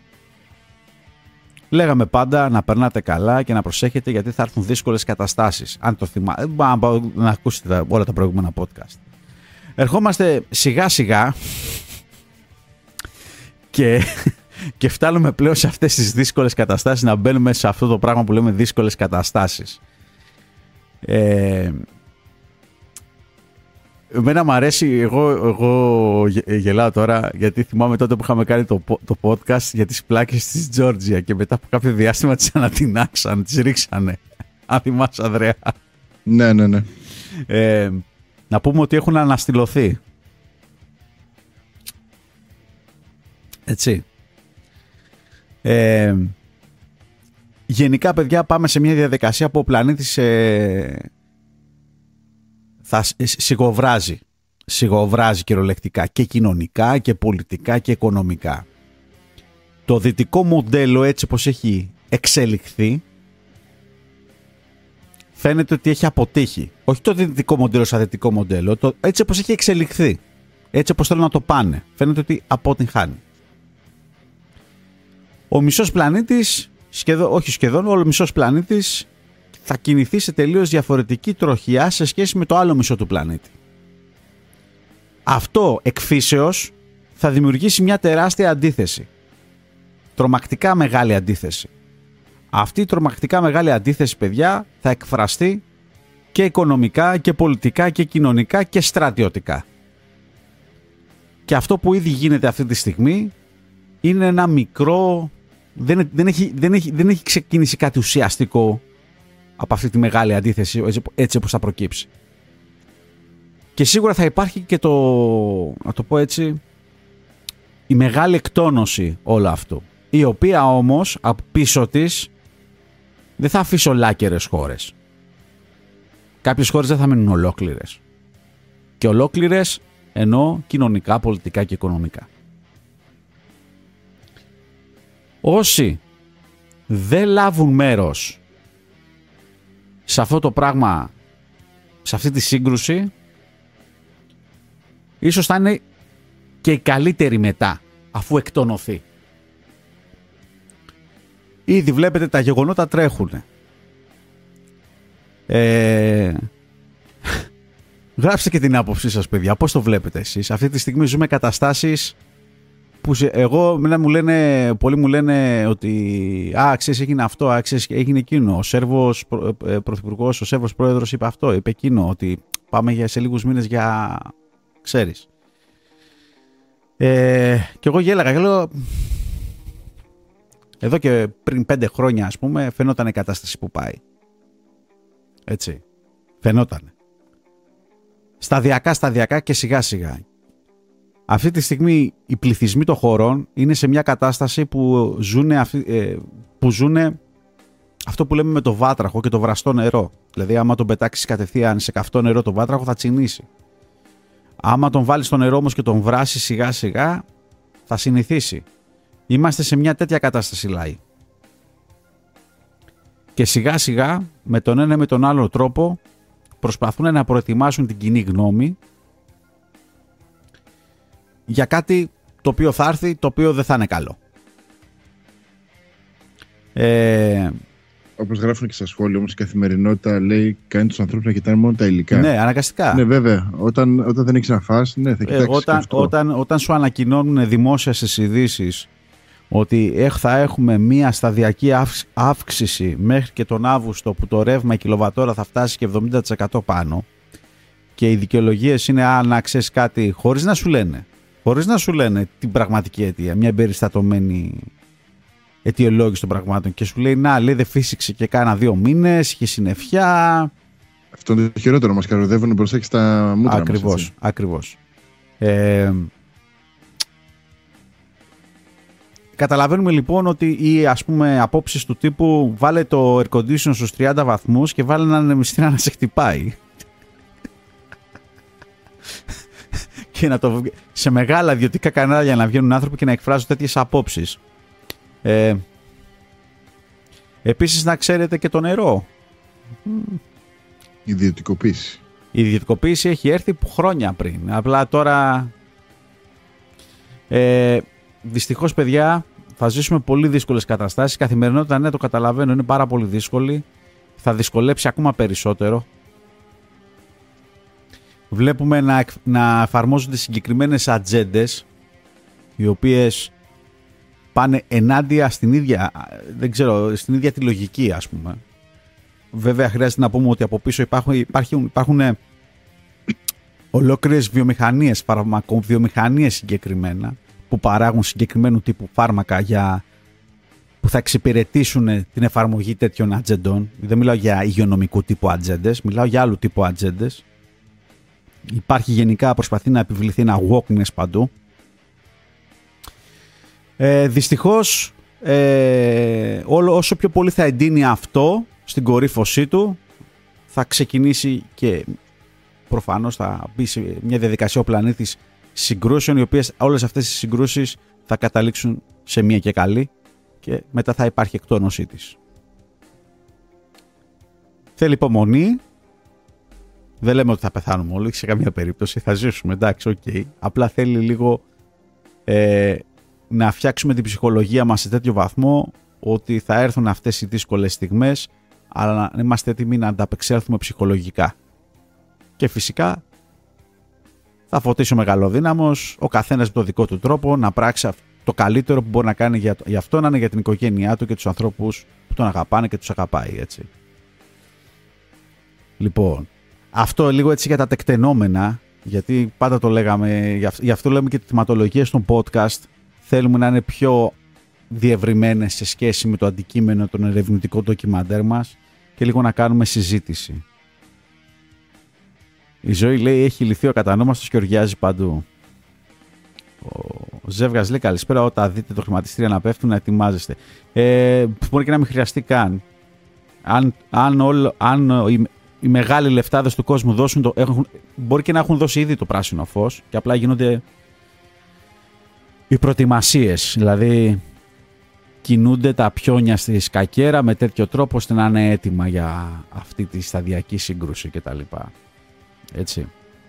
λέγαμε πάντα να περνάτε καλά και να προσέχετε, γιατί θα έρθουν δύσκολες καταστάσεις. Αν το θυμάστε, να ακούσετε όλα τα προηγούμενα podcast. Ερχόμαστε σιγά σιγά και φτάνουμε πλέον σε αυτές τις δύσκολες καταστάσεις, να μπαίνουμε σε αυτό το πράγμα που λέμε δύσκολες καταστάσεις. Εμένα μου αρέσει, εγώ γελάω τώρα, γιατί θυμάμαι τότε που είχαμε κάνει το podcast για τις πλάκες της Τζόρτζια και μετά από κάποιο διάστημα τις ανατινάξαν, τις ρίξανε. Αν θυμάσαι, Ανδρέα. Ναι. Να πούμε ότι έχουν αναστηλωθεί. Έτσι. Γενικά, παιδιά, πάμε σε μια διαδικασία που ο πλανήτης θα σιγοβράζει κυριολεκτικά και κοινωνικά και πολιτικά και οικονομικά. Το δυτικό μοντέλο, έτσι όπως έχει εξελιχθεί, φαίνεται ότι έχει αποτύχει. Όχι το δυτικό μοντέλο σαν δυτικό μοντέλο, έτσι όπως έχει εξελιχθεί. Έτσι όπως θέλουν να το πάνε. Φαίνεται ότι αποτυγχάνει. Ο μισός πλανήτης, ο μισός πλανήτης θα κινηθεί σε τελείως διαφορετική τροχιά σε σχέση με το άλλο μισό του πλανήτη. Αυτό εκ φύσεως θα δημιουργήσει μια τεράστια αντίθεση. Τρομακτικά μεγάλη αντίθεση. Αυτή η τρομακτικά μεγάλη αντίθεση, παιδιά, θα εκφραστεί και οικονομικά και πολιτικά και κοινωνικά και στρατιωτικά. Και αυτό που ήδη γίνεται αυτή τη στιγμή είναι ένα μικρό... Δεν έχει ξεκινήσει κάτι ουσιαστικό από αυτή τη μεγάλη αντίθεση, έτσι όπως θα προκύψει. Και σίγουρα θα υπάρχει και να το πω έτσι, η μεγάλη εκτόνωση όλο αυτό, η οποία όμως από πίσω της δεν θα αφήσει ολάκερες χώρες. Κάποιες χώρες δεν θα μείνουν ολόκληρες. Και ολόκληρες εννοώ κοινωνικά, πολιτικά και οικονομικά. Όσοι δεν λάβουν μέρος σε αυτό το πράγμα, σε αυτή τη σύγκρουση, ίσως θα είναι και οι καλύτεροι μετά, αφού εκτονωθεί. Ήδη βλέπετε τα γεγονότα τρέχουν. Γράψτε και την άποψή σας, παιδιά. Πώς το βλέπετε εσείς? Αυτή τη στιγμή ζούμε καταστάσεις που πολλοί μου λένε ότι ξέρεις, έγινε αυτό, ξέρεις, έγινε εκείνο. Ο Σέρβος πρωθυπουργός, ο Σέρβος πρόεδρος είπε αυτό, είπε εκείνο, ότι πάμε σε λίγους μήνες για... ξέρεις. Και εγώ γέλαγα, λέω... Εδώ και πριν 5 χρόνια, ας πούμε, φαινόταν η κατάσταση που πάει. Έτσι. Φαινόταν. Σταδιακά και σιγά σιγά. Αυτή τη στιγμή οι πληθυσμοί των χωρών είναι σε μια κατάσταση που ζουν αυτό που λέμε με το βάτραχο και το βραστό νερό. Δηλαδή άμα τον πετάξεις κατευθείαν σε καυτό νερό το βάτραχο θα τσινήσει. Άμα τον βάλεις στο νερό όμως και τον βράσεις σιγά σιγά θα συνηθίσει. Είμαστε σε μια τέτοια κατάσταση, λαοί. Και σιγά σιγά με τον ένα με τον άλλο τρόπο προσπαθούν να προετοιμάσουν την κοινή γνώμη για κάτι το οποίο θα έρθει, το οποίο δεν θα είναι καλό. Όπως γράφουν και στα σχόλια, όμως η καθημερινότητα λέει κάνει τους ανθρώπους να κοιτάνε μόνο τα υλικά. Ναι, αναγκαστικά. Ναι, βέβαια. Όταν δεν έχεις να φας, ναι, θα κοιτάξεις όταν σου ανακοινώνουν δημόσια στις ειδήσεις ότι θα έχουμε μία σταδιακή αύξηση μέχρι και τον Αύγουστο που το ρεύμα η κιλοβατόρα θα φτάσει και 70% πάνω και οι δικαιολογίες είναι να ξέρεις κάτι χωρίς να σου λένε την πραγματική αιτία, μια εμπεριστατωμένη αιτιολόγηση των πραγμάτων και σου λέει λέει δεν φύσηξε και κάνα 2 μήνες, είχε συννεφιά. Αυτό είναι το χειρότερο, μας καροδεύουν μπροστά και στα μούτρα μας. Ακριβώς. Καταλαβαίνουμε λοιπόν ότι οι απόψεις του τύπου βάλε το air condition στους 30 βαθμούς και βάλε έναν ανεμιστήρα να σε χτυπάει. Και σε μεγάλα ιδιωτικά κανάλια να βγαίνουν άνθρωποι και να εκφράζουν τέτοιες απόψεις. Επίσης να ξέρετε και το νερό. Η ιδιωτικοποίηση. Η ιδιωτικοποίηση έχει έρθει χρόνια πριν. Απλά τώρα δυστυχώς, παιδιά, θα ζήσουμε πολύ δύσκολες καταστάσεις. Η καθημερινότητα, ναι, το καταλαβαίνω, είναι πάρα πολύ δύσκολη. Θα δυσκολέψει ακόμα περισσότερο. Βλέπουμε να εφαρμόζονται συγκεκριμένες ατζέντες, οι οποίες πάνε ενάντια στην ίδια τη λογική, ας πούμε. Βέβαια, χρειάζεται να πούμε ότι από πίσω υπάρχουν ολόκληρες βιομηχανίες, φαρμακοβιομηχανίες συγκεκριμένα, που παράγουν συγκεκριμένου τύπου φάρμακα που θα εξυπηρετήσουν την εφαρμογή τέτοιων ατζεντών. Δεν μιλάω για υγειονομικού τύπου ατζέντες, μιλάω για άλλου τύπου ατζέντες. Υπάρχει γενικά, προσπαθεί να επιβληθεί ένα wokeness παντού. Δυστυχώς, όσο πιο πολύ θα εντείνει αυτό στην κορύφωσή του, θα ξεκινήσει και προφανώς θα μπει σε μια διαδικασία ο πλανήτης συγκρούσεων, οι οποίες όλες αυτές οι συγκρούσεις θα καταλήξουν σε μία και καλή και μετά θα υπάρχει εκτόνωσή της. Θέλει υπομονή. Δεν λέμε ότι θα πεθάνουμε όλοι, σε καμία περίπτωση θα ζήσουμε, εντάξει, ok. Απλά θέλει λίγο να φτιάξουμε την ψυχολογία μας σε τέτοιο βαθμό ότι θα έρθουν αυτές οι δύσκολες στιγμές, αλλά να είμαστε έτοιμοι να ανταπεξέλθουμε ψυχολογικά. Και φυσικά θα φωτίσει ο μεγαλοδύναμος, ο καθένας με το δικό του τρόπο, να πράξει το καλύτερο που μπορεί να κάνει για αυτό, να είναι για την οικογένειά του και τους ανθρώπους που τον αγαπάνε και τους αγαπάει, έτσι. Λοιπόν, αυτό λίγο έτσι για τα τεκτενόμενα, γιατί πάντα το λέγαμε, γι' αυτό λέμε και τις θεματολογίες των podcast, θέλουμε να είναι πιο διευρυμένες σε σχέση με το αντικείμενο, τον ερευνητικό ντοκιμαντέρ μας και λίγο να κάνουμε συζήτηση. Η ζωή, λέει, έχει λυθεί ο κατανόμαστος και οργιάζει παντού. Ο Ζεύγας λέει καλησπέρα. Όταν δείτε το χρηματιστήριο να πέφτουν, να ετοιμάζεστε. Μπορεί και να μην χρειαστεί καν. Αν οι μεγάλοι λεφτάδες του κόσμου δώσουν μπορεί και να έχουν δώσει ήδη το πράσινο φως και απλά γίνονται οι προετοιμασίες. Δηλαδή κινούνται τα πιόνια στη σκακέρα με τέτοιο τρόπο ώστε να είναι έτοιμα για αυτή τη σταδιακή σύγκρουση κτλ. Έτσι.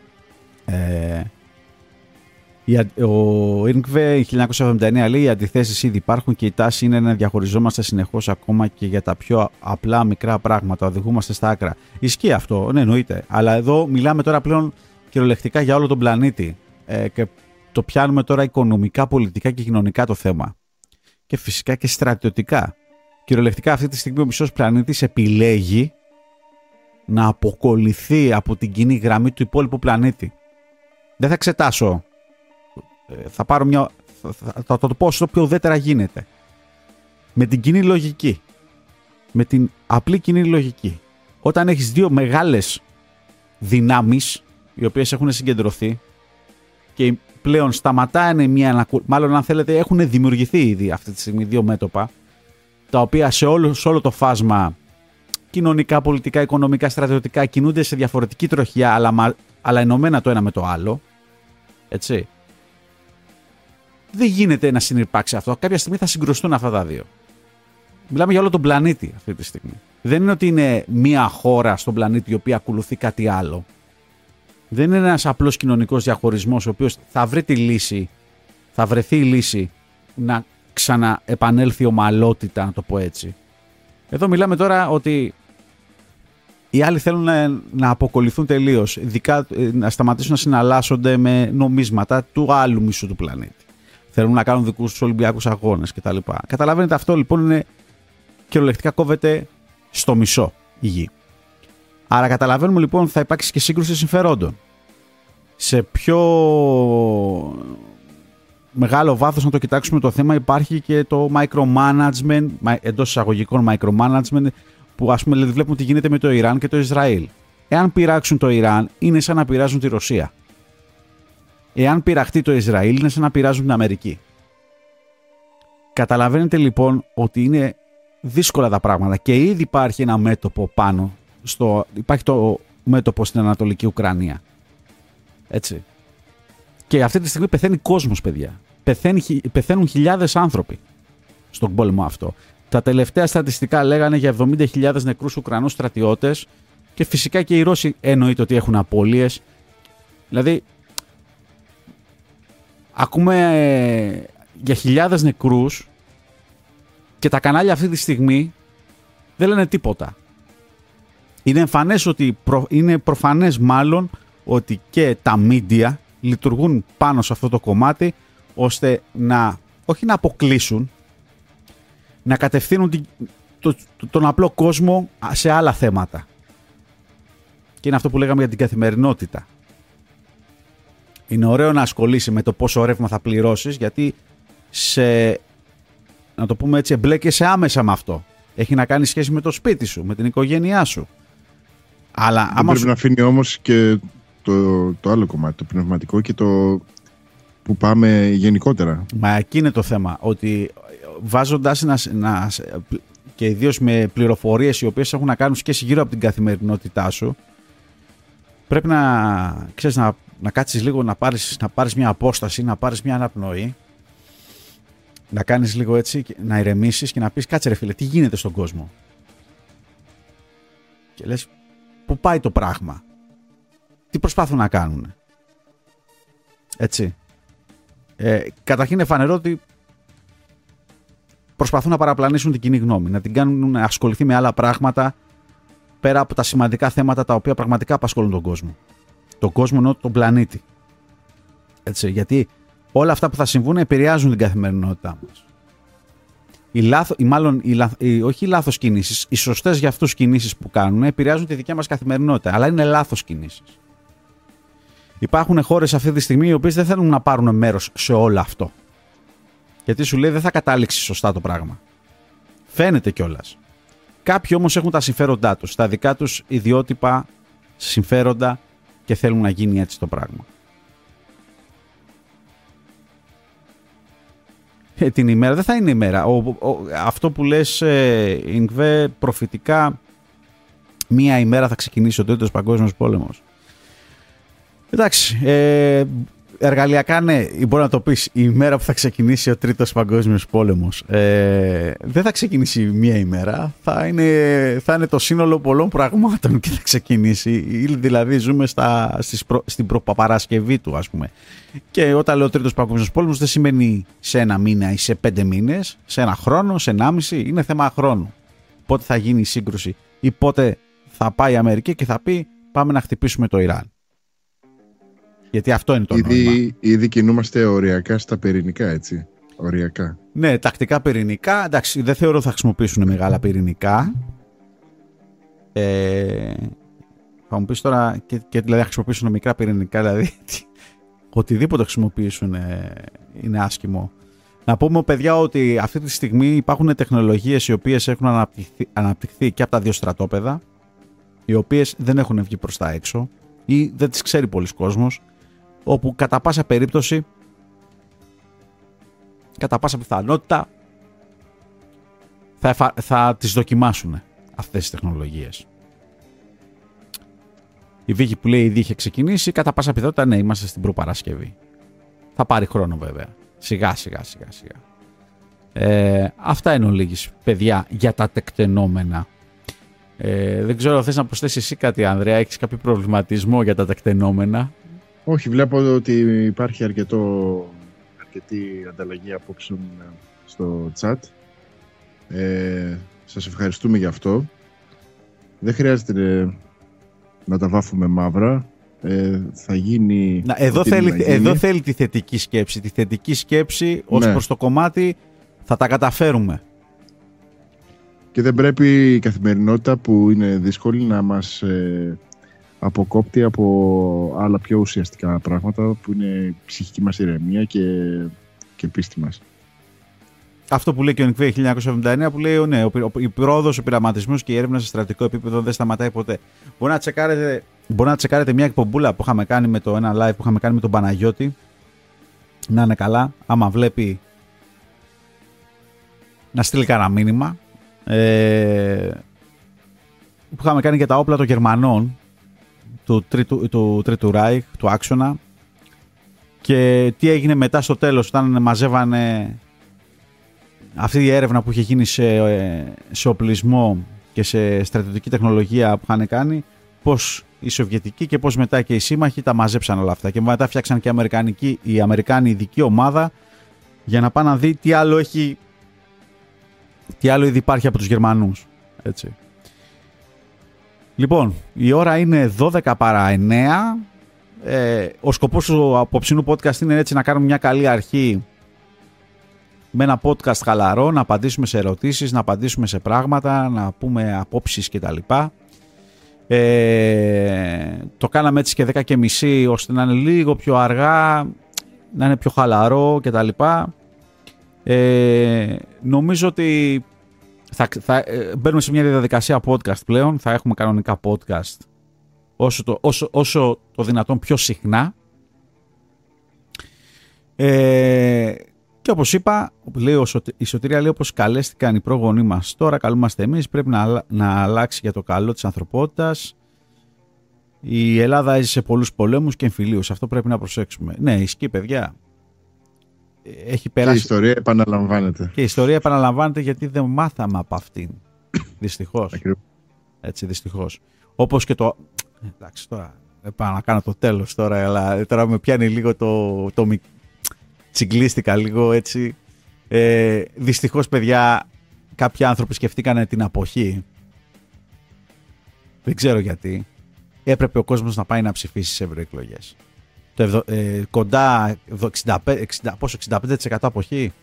Ο Ινκβε 1979 λέει: οι αντιθέσεις ήδη υπάρχουν και η τάση είναι να διαχωριζόμαστε συνεχώς ακόμα και για τα πιο απλά μικρά πράγματα. Οδηγούμαστε στα άκρα. Ισχύει αυτό, ναι, εννοείται. Αλλά εδώ μιλάμε τώρα πλέον κυριολεκτικά για όλο τον πλανήτη. Και το πιάνουμε τώρα οικονομικά, πολιτικά και κοινωνικά το θέμα. Και φυσικά και στρατιωτικά. Κυριολεκτικά αυτή τη στιγμή ο μισός πλανήτης επιλέγει να αποκολληθεί από την κοινή γραμμή του υπόλοιπου πλανήτη. Δεν θα εξετάσω. Θα πάρω θα το πω όσο πιο ουδέτερα γίνεται. Με την κοινή λογική. Με την απλή κοινή λογική. Όταν έχεις δύο μεγάλες δυνάμεις οι οποίες έχουν συγκεντρωθεί και πλέον σταματάνε μάλλον αν θέλετε έχουν δημιουργηθεί ήδη αυτή τη στιγμή δύο μέτωπα τα οποία σε όλο το φάσμα κοινωνικά, πολιτικά, οικονομικά, στρατιωτικά κινούνται σε διαφορετική τροχιά αλλά ενωμένα το ένα με το άλλο. Έτσι. Δεν γίνεται να συνυπάρξει αυτό. Κάποια στιγμή θα συγκρουστούν αυτά τα δύο. Μιλάμε για όλο τον πλανήτη αυτή τη στιγμή. Δεν είναι ότι είναι μία χώρα στον πλανήτη η οποία ακολουθεί κάτι άλλο. Δεν είναι ένας απλός κοινωνικός διαχωρισμός ο οποίος θα βρει τη λύση, θα βρεθεί η λύση να ξαναεπανέλθει ομαλότητα, να το πω έτσι. Εδώ μιλάμε τώρα ότι οι άλλοι θέλουν να αποκολληθούν τελείως, ειδικά να σταματήσουν να συναλλάσσονται με νομίσματα του άλλου μισού του πλανήτη. Θέλουν να κάνουν δικούς τους Ολυμπιακούς αγώνες κτλ. Καταλαβαίνετε, αυτό λοιπόν είναι κυριολεκτικά κόβεται στο μισό η γη. Άρα καταλαβαίνουμε λοιπόν ότι θα υπάρξει και σύγκρουση συμφερόντων. Σε πιο μεγάλο βάθος να το κοιτάξουμε το θέμα υπάρχει και το micromanagement, εντός εισαγωγικών micromanagement, που ας πούμε δηλαδή βλέπουμε τι γίνεται με το Ιράν και το Ισραήλ. Εάν πειράξουν το Ιράν είναι σαν να πειράζουν τη Ρωσία. Εάν πειραχτεί το Ισραήλ είναι σαν να πειράζουν την Αμερική. Καταλαβαίνετε λοιπόν ότι είναι δύσκολα τα πράγματα και ήδη υπάρχει ένα μέτωπο πάνω. Υπάρχει το μέτωπο στην Ανατολική Ουκρανία. Έτσι. Και αυτή τη στιγμή πεθαίνει κόσμος, παιδιά. Πεθαίνουν χιλιάδες άνθρωποι στον πόλεμο αυτό. Τα τελευταία στατιστικά λέγανε για 70.000 νεκρούς Ουκρανούς στρατιώτες και φυσικά και οι Ρώσοι εννοείται ότι έχουν απώλειες. Δηλαδή, ακούμε για χιλιάδες νεκρούς και τα κανάλια αυτή τη στιγμή δεν λένε τίποτα. Είναι εμφανές ότι είναι προφανές μάλλον ότι και τα media λειτουργούν πάνω σε αυτό το κομμάτι ώστε όχι να αποκλείσουν, να κατευθύνουν τον απλό κόσμο σε άλλα θέματα. Και είναι αυτό που λέγαμε για την καθημερινότητα. Είναι ωραίο να ασχολείσαι με το πόσο ρεύμα θα πληρώσεις, γιατί να το πούμε έτσι, εμπλέκεσαι άμεσα με αυτό. Έχει να κάνει σχέση με το σπίτι σου, με την οικογένειά σου. Αλλά δεν πρέπει να αφήνει όμως και το άλλο κομμάτι, το πνευματικό και το που πάμε γενικότερα. Μα εκεί είναι το θέμα, ότι βάζοντας και ιδίως με πληροφορίες οι οποίες έχουν να κάνουν σχέση γύρω από την καθημερινότητά σου, πρέπει να κάτσεις λίγο, να πάρεις μια απόσταση, να πάρεις μια αναπνοή, να κάνεις λίγο έτσι, να ηρεμήσεις και να πεις κάτσε ρε φίλε, τι γίνεται στον κόσμο. Και λες, πού πάει το πράγμα, τι προσπάθουν να κάνουν. Έτσι. Καταρχήν είναι φανερό ότι προσπαθούν να παραπλανήσουν την κοινή γνώμη, να την κάνουν να ασχοληθεί με άλλα πράγματα πέρα από τα σημαντικά θέματα τα οποία πραγματικά απασχολούν τον κόσμο. Τον κόσμο εννοώ τον πλανήτη. Έτσι, γιατί όλα αυτά που θα συμβούν επηρεάζουν την καθημερινότητά μας. Όχι οι λάθος κινήσεις, οι σωστές για αυτούς κινήσεις που κάνουν επηρεάζουν τη δικιά μας καθημερινότητα, αλλά είναι λάθος κινήσεις. Υπάρχουν χώρες αυτή τη στιγμή οι οποίες δεν θέλουν να πάρουν μέρος σε όλο αυτό. Γιατί σου λέει δεν θα κατάληξει σωστά το πράγμα. Φαίνεται κιόλας. Κάποιοι όμως έχουν τα συμφέροντά τους, τα δικά τους ιδιότυπα συμφέροντα και θέλουν να γίνει έτσι το πράγμα. Την ημέρα δεν θα είναι ημέρα. Αυτό που λες, Ιγκβέ, προφητικά μία ημέρα θα ξεκινήσει ο Τρίτος Παγκόσμιος Πόλεμος. Εντάξει, εργαλειακά ναι, μπορεί να το πεις, η ημέρα που θα ξεκινήσει ο Τρίτος Παγκόσμιος Πόλεμος. Δεν θα ξεκινήσει μία ημέρα, θα είναι το σύνολο πολλών πραγμάτων και θα ξεκινήσει. Δηλαδή ζούμε στην προπαρασκευή του, ας πούμε. Και όταν λέω Τρίτος Παγκόσμιος Πόλεμος δεν σημαίνει σε 1 μήνα ή σε 5 μήνες, σε 1 χρόνο, σε 1,5, είναι θέμα χρόνου. Πότε θα γίνει η σύγκρουση ή πότε θα πάει η Αμερική και θα πει πάμε να χτυπήσουμε το Ιράν. Γιατί αυτό είναι το νόημα. Ήδη κινούμαστε οριακά στα πυρηνικά, έτσι. Οριακά. Ναι, τακτικά πυρηνικά. Εντάξει, δεν θεωρώ θα χρησιμοποιήσουν μεγάλα πυρηνικά. Θα μου πεις τώρα και δηλαδή θα χρησιμοποιήσουν μικρά πυρηνικά, δηλαδή οτιδήποτε χρησιμοποιήσουν είναι άσχημο. Να πούμε, παιδιά, ότι αυτή τη στιγμή υπάρχουν τεχνολογίες οι οποίες έχουν αναπτυχθεί και από τα δύο στρατόπεδα, οι οποίες δεν έχουν βγει προς τα έξω ή δεν τις ξέρει πολλοί κόσμος, όπου κατά πάσα περίπτωση, κατά πάσα πιθανότητα θα τις δοκιμάσουν αυτές τις τεχνολογίες. Η Βίκη που λέει ήδη είχε ξεκινήσει, κατά πάσα πιθανότητα ναι, είμαστε στην προπαρασκευή. Θα πάρει χρόνο βέβαια. Σιγά. Αυτά είναι ολίγης, παιδιά, για τα τεκτενόμενα. Δεν ξέρω, θες να προσθέσεις εσύ κάτι, Ανδρέα? Έχεις κάποιο προβληματισμό για τα τεκτενόμενα? Όχι, βλέπω ότι υπάρχει αρκετή ανταλλαγή απόψεων στο chat. Σας ευχαριστούμε γι' αυτό. Δεν χρειάζεται να τα βάφουμε μαύρα. Θα γίνει... Εδώ θέλει τη θετική σκέψη. Τη θετική σκέψη ως προς το κομμάτι θα τα καταφέρουμε. Και δεν πρέπει η καθημερινότητα που είναι δύσκολη να μας αποκόπτει από άλλα πιο ουσιαστικά πράγματα που είναι η ψυχική μας ηρεμία και πίστη μας. Αυτό που λέει και ο Νικβέη 1979, που λέει ναι, η πρόοδος, ο πειραματισμός και η έρευνα σε στρατικό επίπεδο δεν σταματάει ποτέ. Μπορεί να τσεκάρετε μια εκπομπούλα που είχαμε κάνει ένα live που είχαμε κάνει με τον Παναγιώτη. Να είναι καλά, άμα βλέπει να στείλει κανένα μήνυμα. Που είχαμε κάνει για τα όπλα των Γερμανών του Τρίτου Ράιχ, του άξονα, και τι έγινε μετά στο τέλος όταν μαζεύανε αυτή η έρευνα που είχε γίνει σε οπλισμό και σε στρατιωτική τεχνολογία που είχαν κάνει, πώς οι Σοβιετικοί και πώς μετά και οι σύμμαχοι τα μαζέψαν όλα αυτά και μετά φτιάξαν και η Αμερικάνη ειδική ομάδα για να πάνε να δει τι άλλο ήδη υπάρχει από τους Γερμανούς, έτσι. Λοιπόν, η ώρα είναι 12 παρά 9. Ο σκοπός του απόψινού podcast είναι έτσι να κάνουμε μια καλή αρχή με ένα podcast χαλαρό, να απαντήσουμε σε ερωτήσεις, να απαντήσουμε σε πράγματα, να πούμε απόψεις κτλ. Το κάναμε έτσι και 10:30 ώστε να είναι λίγο πιο αργά, να είναι πιο χαλαρό κτλ. Νομίζω ότι μπαίνουμε σε μια διαδικασία podcast πλέον. Θα έχουμε κανονικά podcast όσο το δυνατόν πιο συχνά. Και όπως είπα, η Σωτηρία λέει, όπως καλέστηκαν οι πρόγονοί μας, τώρα καλούμαστε εμείς, πρέπει να αλλάξει για το καλό της ανθρωπότητας. Η Ελλάδα έζησε πολλούς πολέμους και εμφυλίους, αυτό πρέπει να προσέξουμε. Ναι, ισχύει, παιδιά. Έχει περάσει... Και η ιστορία επαναλαμβάνεται. Και η ιστορία επαναλαμβάνεται γιατί δεν μάθαμε από αυτήν. Δυστυχώς. Έτσι, δυστυχώς. Όπως και το... Εντάξει, τώρα δεν πάω να κάνω το τέλος τώρα, αλλά τώρα με πιάνει λίγο το τσιγκλίστηκα λίγο έτσι. Δυστυχώς, παιδιά, κάποιοι άνθρωποι σκεφτήκανε την αποχή. Δεν ξέρω γιατί. Έπρεπε ο κόσμος να πάει να ψηφίσει σε ευρωεκλογές. Κοντά 65% αποχή.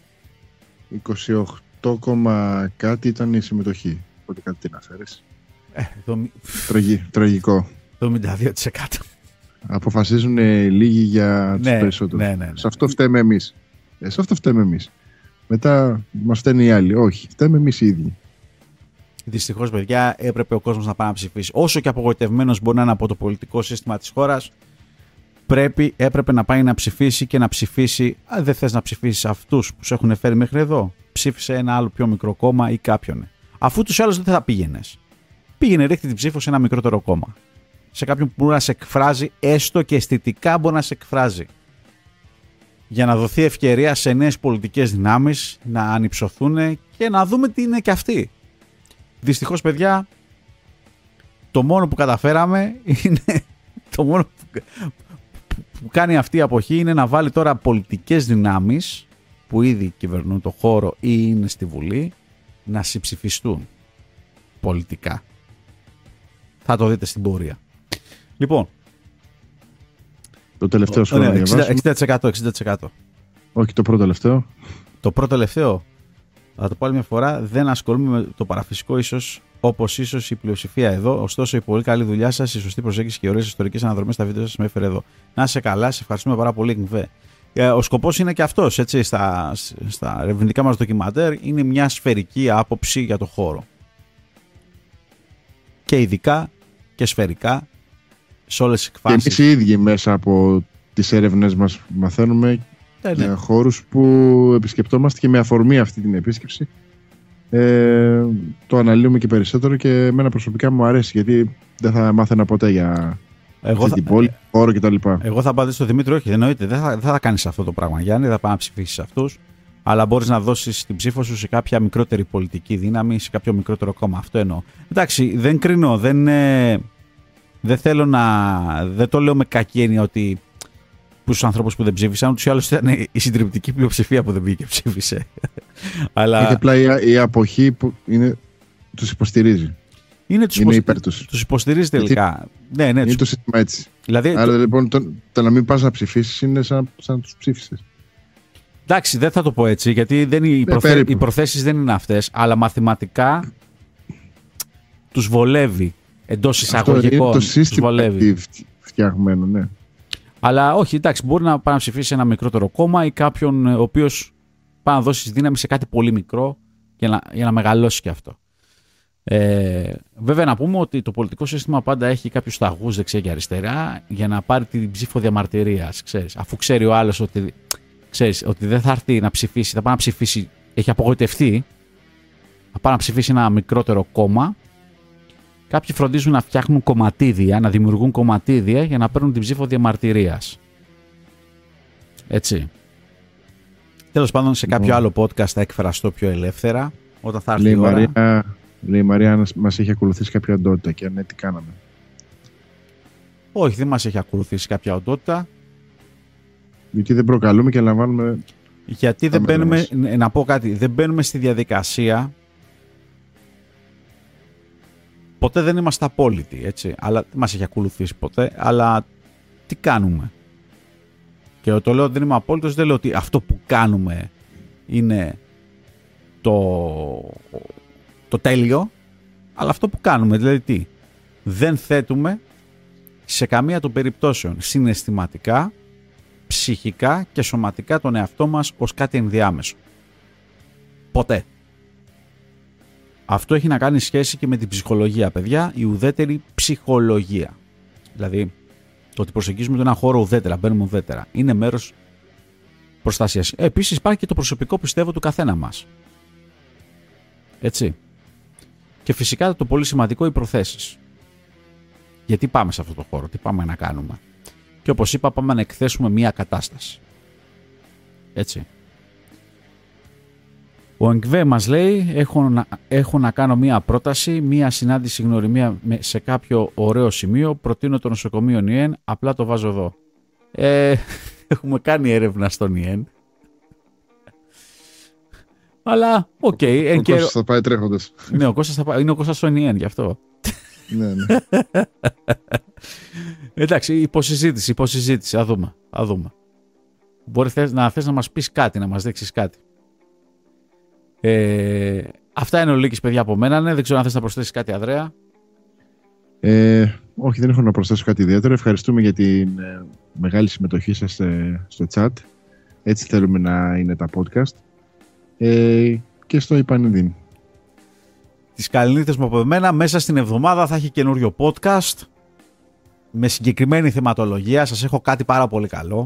28, κάτι ήταν η συμμετοχή. Οπότε κάτι την αφαίρεσαι. Τραγικό. 72%. Αποφασίζουν λίγοι για τους περισσότερους. Ναι. Σε αυτό φταίμε εμείς. Σε αυτό φταίμε εμείς. Μετά μας φταίνουν οι άλλοι. Όχι, φταίμε εμείς οι ίδιοι. Δυστυχώς, παιδιά, έπρεπε ο κόσμος να πάει να ψηφίσει. Όσο και απογοητευμένος μπορεί να είναι από το πολιτικό σύστημα της χώρας, έπρεπε να πάει να ψηφίσει και να ψηφίσει. Αν δεν θες να ψηφίσεις αυτούς που σε έχουν φέρει μέχρι εδώ, ψήφισε ένα άλλο πιο μικρό κόμμα ή κάποιον. Αφού τους άλλους δεν θα πήγαινες. Πήγαινε, ρίχτη την ψήφο σε ένα μικρότερο κόμμα. Σε κάποιον που μπορεί να σε εκφράζει, έστω και αισθητικά μπορεί να σε εκφράζει. Για να δοθεί ευκαιρία σε νέες πολιτικές δυνάμεις να ανυψωθούν και να δούμε τι είναι και αυτοί. Δυστυχώς, παιδιά, το μόνο που καταφέραμε είναι. Το μόνο που κάνει αυτή η αποχή είναι να βάλει τώρα πολιτικές δυνάμεις που ήδη κυβερνούν το χώρο ή είναι στη Βουλή να συμψηφιστούν πολιτικά. Θα το δείτε στην πορεία. Λοιπόν. Το τελευταίο σχόλιο. 60%. Όχι, το πρώτο τελευταίο. Το πρώτο τελευταίο. Θα το πω άλλη μια φορά. Δεν ασχολούμαι με το παραφυσικό, όπως ίσως η πλειοψηφία εδώ. Ωστόσο, η πολύ καλή δουλειά σας, η σωστή προσέγγιση και ωραίες ιστορικές αναδρομές στα βίντεο σας με έφερε εδώ. Να είσαι καλά, σε ευχαριστούμε πάρα πολύ, Γκβέ. Ο σκοπός είναι και αυτός, έτσι, στα ερευνητικά μας ντοκιμαντέρ, είναι μια σφαιρική άποψη για το χώρο. Και ειδικά και σφαιρικά σε όλες τις εκφάνσεις. Και εμείς οι ίδιοι μέσα από τις έρευνες μας μαθαίνουμε για χώρους που επισκεπτόμαστε και με αφορμή αυτή την επίσκεψη το αναλύουμε και περισσότερο και εμένα προσωπικά μου αρέσει γιατί δεν θα μάθαινα ποτέ για την πόλη, χώρο κτλ. Εγώ θα απαντήσω στον Δημήτρη, όχι, εννοείται, δεν θα κάνεις αυτό το πράγμα, Γιάννη, θα πάει να ψηφίσεις αυτούς, αλλά μπορείς να δώσεις την ψήφο σου σε κάποια μικρότερη πολιτική δύναμη, σε κάποιο μικρότερο κόμμα. Αυτό εννοώ. Εντάξει, δεν κρίνω, δεν θέλω δεν το λέω με κακή έννοια ότι στους ανθρώπους που δεν ψήφισαν, ούτως ή άλλως ήταν η συντριπτική πλειοψηφία που δεν πήγε και ψήφισε. Αλλά... Γιατί απλά η αποχή που τους υποστηρίζει. Είναι υπέρ τους. Τους υποστηρίζει τελικά. Ναι, είναι το σύστημα έτσι. Δηλαδή, άρα λοιπόν το να μην πας να ψηφίσεις είναι σαν να τους ψήφισες. Εντάξει, δεν θα το πω έτσι, γιατί οι προθέσεις δεν είναι αυτές, αλλά μαθηματικά τους βολεύει εντός εισαγωγικών. Το σύστημα φτιαγμένο, ναι. Αλλά όχι, εντάξει, μπορεί να πάει να ψηφίσει ένα μικρότερο κόμμα ή κάποιον ο οποίος πάει να δώσει δύναμη σε κάτι πολύ μικρό για να μεγαλώσει και αυτό. Βέβαια, να πούμε ότι το πολιτικό σύστημα πάντα έχει κάποιους σταγούς δεξιά και αριστερά για να πάρει την ψήφο διαμαρτυρίας. Αφού ξέρει ο άλλος ότι δεν θα έρθει να ψηφίσει, θα πάει να ψηφίσει, έχει απογοητευτεί, θα πάει να ψηφίσει ένα μικρότερο κόμμα. Κάποιοι φροντίζουν να φτιάχνουν κομματίδια, να δημιουργούν κομματίδια για να παίρνουν την ψήφο διαμαρτυρίας. Έτσι. Τέλος πάντων, σε κάποιο άλλο podcast θα εκφραστώ πιο ελεύθερα όταν θα έρθει η ώρα. Λέει η Μαρία αν μας έχει ακολουθήσει κάποια οντότητα και αν ναι, τι κάναμε. Όχι, δεν μας έχει ακολουθήσει κάποια οντότητα. Γιατί δεν προκαλούμε και λαμβάνουμε. Γιατί δεν μπαίνουμε, να πω κάτι, δεν μπαίνουμε στη διαδικασία. Ποτέ δεν είμαστε απόλυτοι, έτσι. Αλλά δεν μας έχει ακολουθήσει ποτέ. Αλλά τι κάνουμε. Και το λέω ότι δεν είμαι απόλυτος, δεν λέω ότι αυτό που κάνουμε είναι το τέλειο. Αλλά αυτό που κάνουμε, δηλαδή τι. Δεν θέτουμε σε καμία των περιπτώσεων συναισθηματικά, ψυχικά και σωματικά τον εαυτό μας ως κάτι ενδιάμεσο. Ποτέ. Αυτό έχει να κάνει σχέση και με την ψυχολογία, παιδιά, η ουδέτερη ψυχολογία. Δηλαδή, το ότι προσεγγίζουμε τον ένα χώρο ουδέτερα, μπαίνουμε ουδέτερα, είναι μέρος προστασίας. Επίσης, υπάρχει και το προσωπικό, πιστεύω, του καθένα μας. Έτσι. Και φυσικά το πολύ σημαντικό, οι προθέσεις. Γιατί πάμε σε αυτό το χώρο, τι πάμε να κάνουμε. Και όπως είπα, πάμε να εκθέσουμε μία κατάσταση. Έτσι. Ο Εγκβέ μας λέει, έχω να κάνω μία πρόταση, μία συνάντηση γνωριμία σε κάποιο ωραίο σημείο, προτείνω το νοσοκομείο Νιέν, απλά το βάζω εδώ. Έχουμε κάνει έρευνα στο Νιέν. Αλλά, οκ. Ο Κώστας θα πάει τρέχοντας. Ναι, είναι ο Κώστας στο Νιέν, γι' αυτό. Ναι. Εντάξει, υποσυζήτηση, θα δούμε. Μπορεί να θες να μας πεις κάτι, να μας δείξεις κάτι. Αυτά είναι ο Λύκης, παιδιά, από μένα. Δεν ξέρω αν θες να προσθέσεις κάτι, Ανδρέα. Όχι, δεν έχω να προσθέσω κάτι ιδιαίτερο. Ευχαριστούμε για την μεγάλη συμμετοχή σας στο chat. Έτσι θέλουμε να είναι τα podcast. Και στο Ιπανιδίν. τις καληνύχτες μου από εμένα. Μέσα στην εβδομάδα θα έχει καινούριο podcast με συγκεκριμένη θεματολογία. Σας έχω κάτι πάρα πολύ καλό.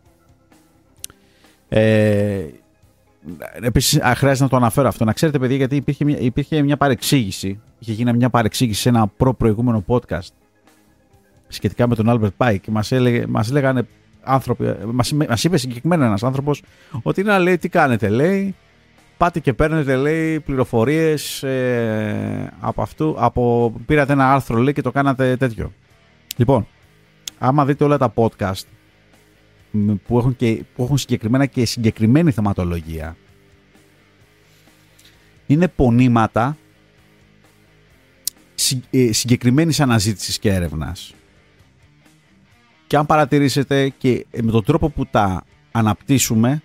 Επίσης χρειάζεται να το αναφέρω αυτό. Να ξέρετε, παιδιά, γιατί υπήρχε μια παρεξήγηση. Είχε γίνει μια παρεξήγηση σε ένα προηγούμενο podcast σχετικά με τον Albert Pike. Μας λέγανε άνθρωποι, μας είπε συγκεκριμένα ένας άνθρωπος ότι λέει, τι κάνετε, λέει, πάτε και παίρνετε, λέει, πληροφορίες πήρατε ένα άρθρο, λέει, και το κάνατε τέτοιο. Λοιπόν, άμα δείτε όλα τα podcast που έχουν συγκεκριμένα και συγκεκριμένη θεματολογία, είναι πονήματα συγκεκριμένης αναζήτησης και έρευνας. Και αν παρατηρήσετε και με τον τρόπο που τα αναπτύσσουμε,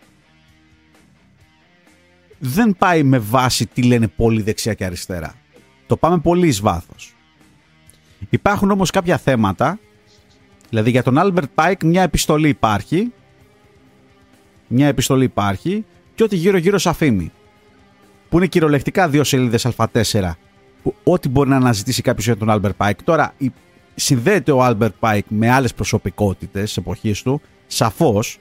δεν πάει με βάση τι λένε πολύ δεξιά και αριστερά. Το πάμε πολύ εις βάθος. Υπάρχουν όμως κάποια θέματα, δηλαδή για τον Albert Pike μια επιστολή υπάρχει και ό,τι γύρω-γύρω σαφήνει, που είναι κυριολεκτικά 2 σελίδες Α4, που ό,τι μπορεί να αναζητήσει κάποιος για τον Albert Pike. Τώρα συνδέεται ο Albert Pike με άλλες προσωπικότητες της εποχής του, σαφώς,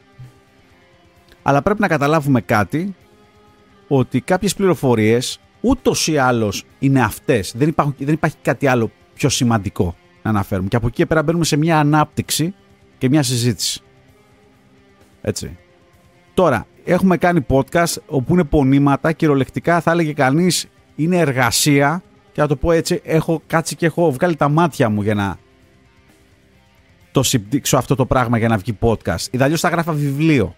αλλά πρέπει να καταλάβουμε κάτι, ότι κάποιες πληροφορίες ούτως ή άλλως είναι αυτές. Δεν υπάρχει κάτι άλλο πιο σημαντικό να αναφέρουμε. Και από εκεί πέρα μπαίνουμε σε μια ανάπτυξη και μια συζήτηση. Έτσι. Τώρα, έχουμε κάνει podcast όπου είναι πονήματα, κυριολεκτικά θα έλεγε κανείς είναι εργασία, και να το πω έτσι, έχω κάτσει και έχω βγάλει τα μάτια μου για να το συμπτύξω αυτό το πράγμα για να βγει podcast. Ιδαλλιώς θα γράφα βιβλίο.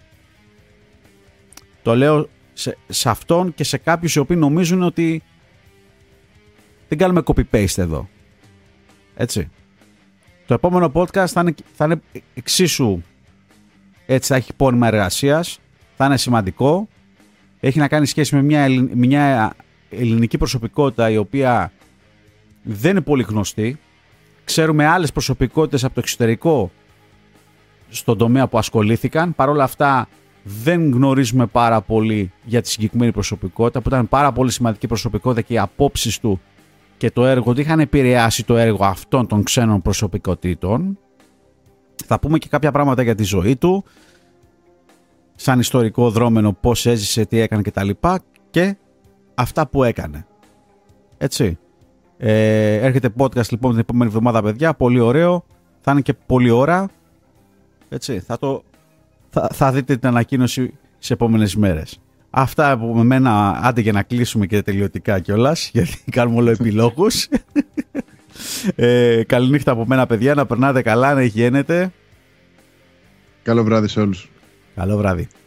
Το λέω σε αυτόν και σε κάποιους οι οποίοι νομίζουν ότι δεν κάνουμε copy-paste εδώ. Έτσι. Το επόμενο podcast θα είναι εξίσου, έτσι, θα έχει πόνημα εργασίας, θα είναι σημαντικό. Έχει να κάνει σχέση με μια ελληνική προσωπικότητα η οποία δεν είναι πολύ γνωστή. Ξέρουμε άλλες προσωπικότητες από το εξωτερικό στον τομέα που ασχολήθηκαν. Παρ' όλα αυτά δεν γνωρίζουμε πάρα πολύ για τη συγκεκριμένη προσωπικότητα, που ήταν πάρα πολύ σημαντική προσωπικότητα και οι απόψεις του και το έργο του είχαν επηρεάσει το έργο αυτών των ξένων προσωπικότητων. Θα πούμε και κάποια πράγματα για τη ζωή του, σαν ιστορικό δρόμενο, πώς έζησε, τι έκανε κτλ. Και αυτά που έκανε. Έτσι. Έρχεται podcast λοιπόν την επόμενη εβδομάδα, παιδιά. Πολύ ωραίο. Θα είναι και πολλή ώρα. Έτσι. Θα δείτε την ανακοίνωση στις επόμενες μέρες. Αυτά από μένα, άντε για να κλείσουμε και τελειωτικά κιόλας, γιατί κάνουμε όλο επιλόγους. Καληνύχτα από μένα, παιδιά. Να περνάτε καλά, να υγιένετε. Καλό βράδυ σε όλους. Καλό βράδυ.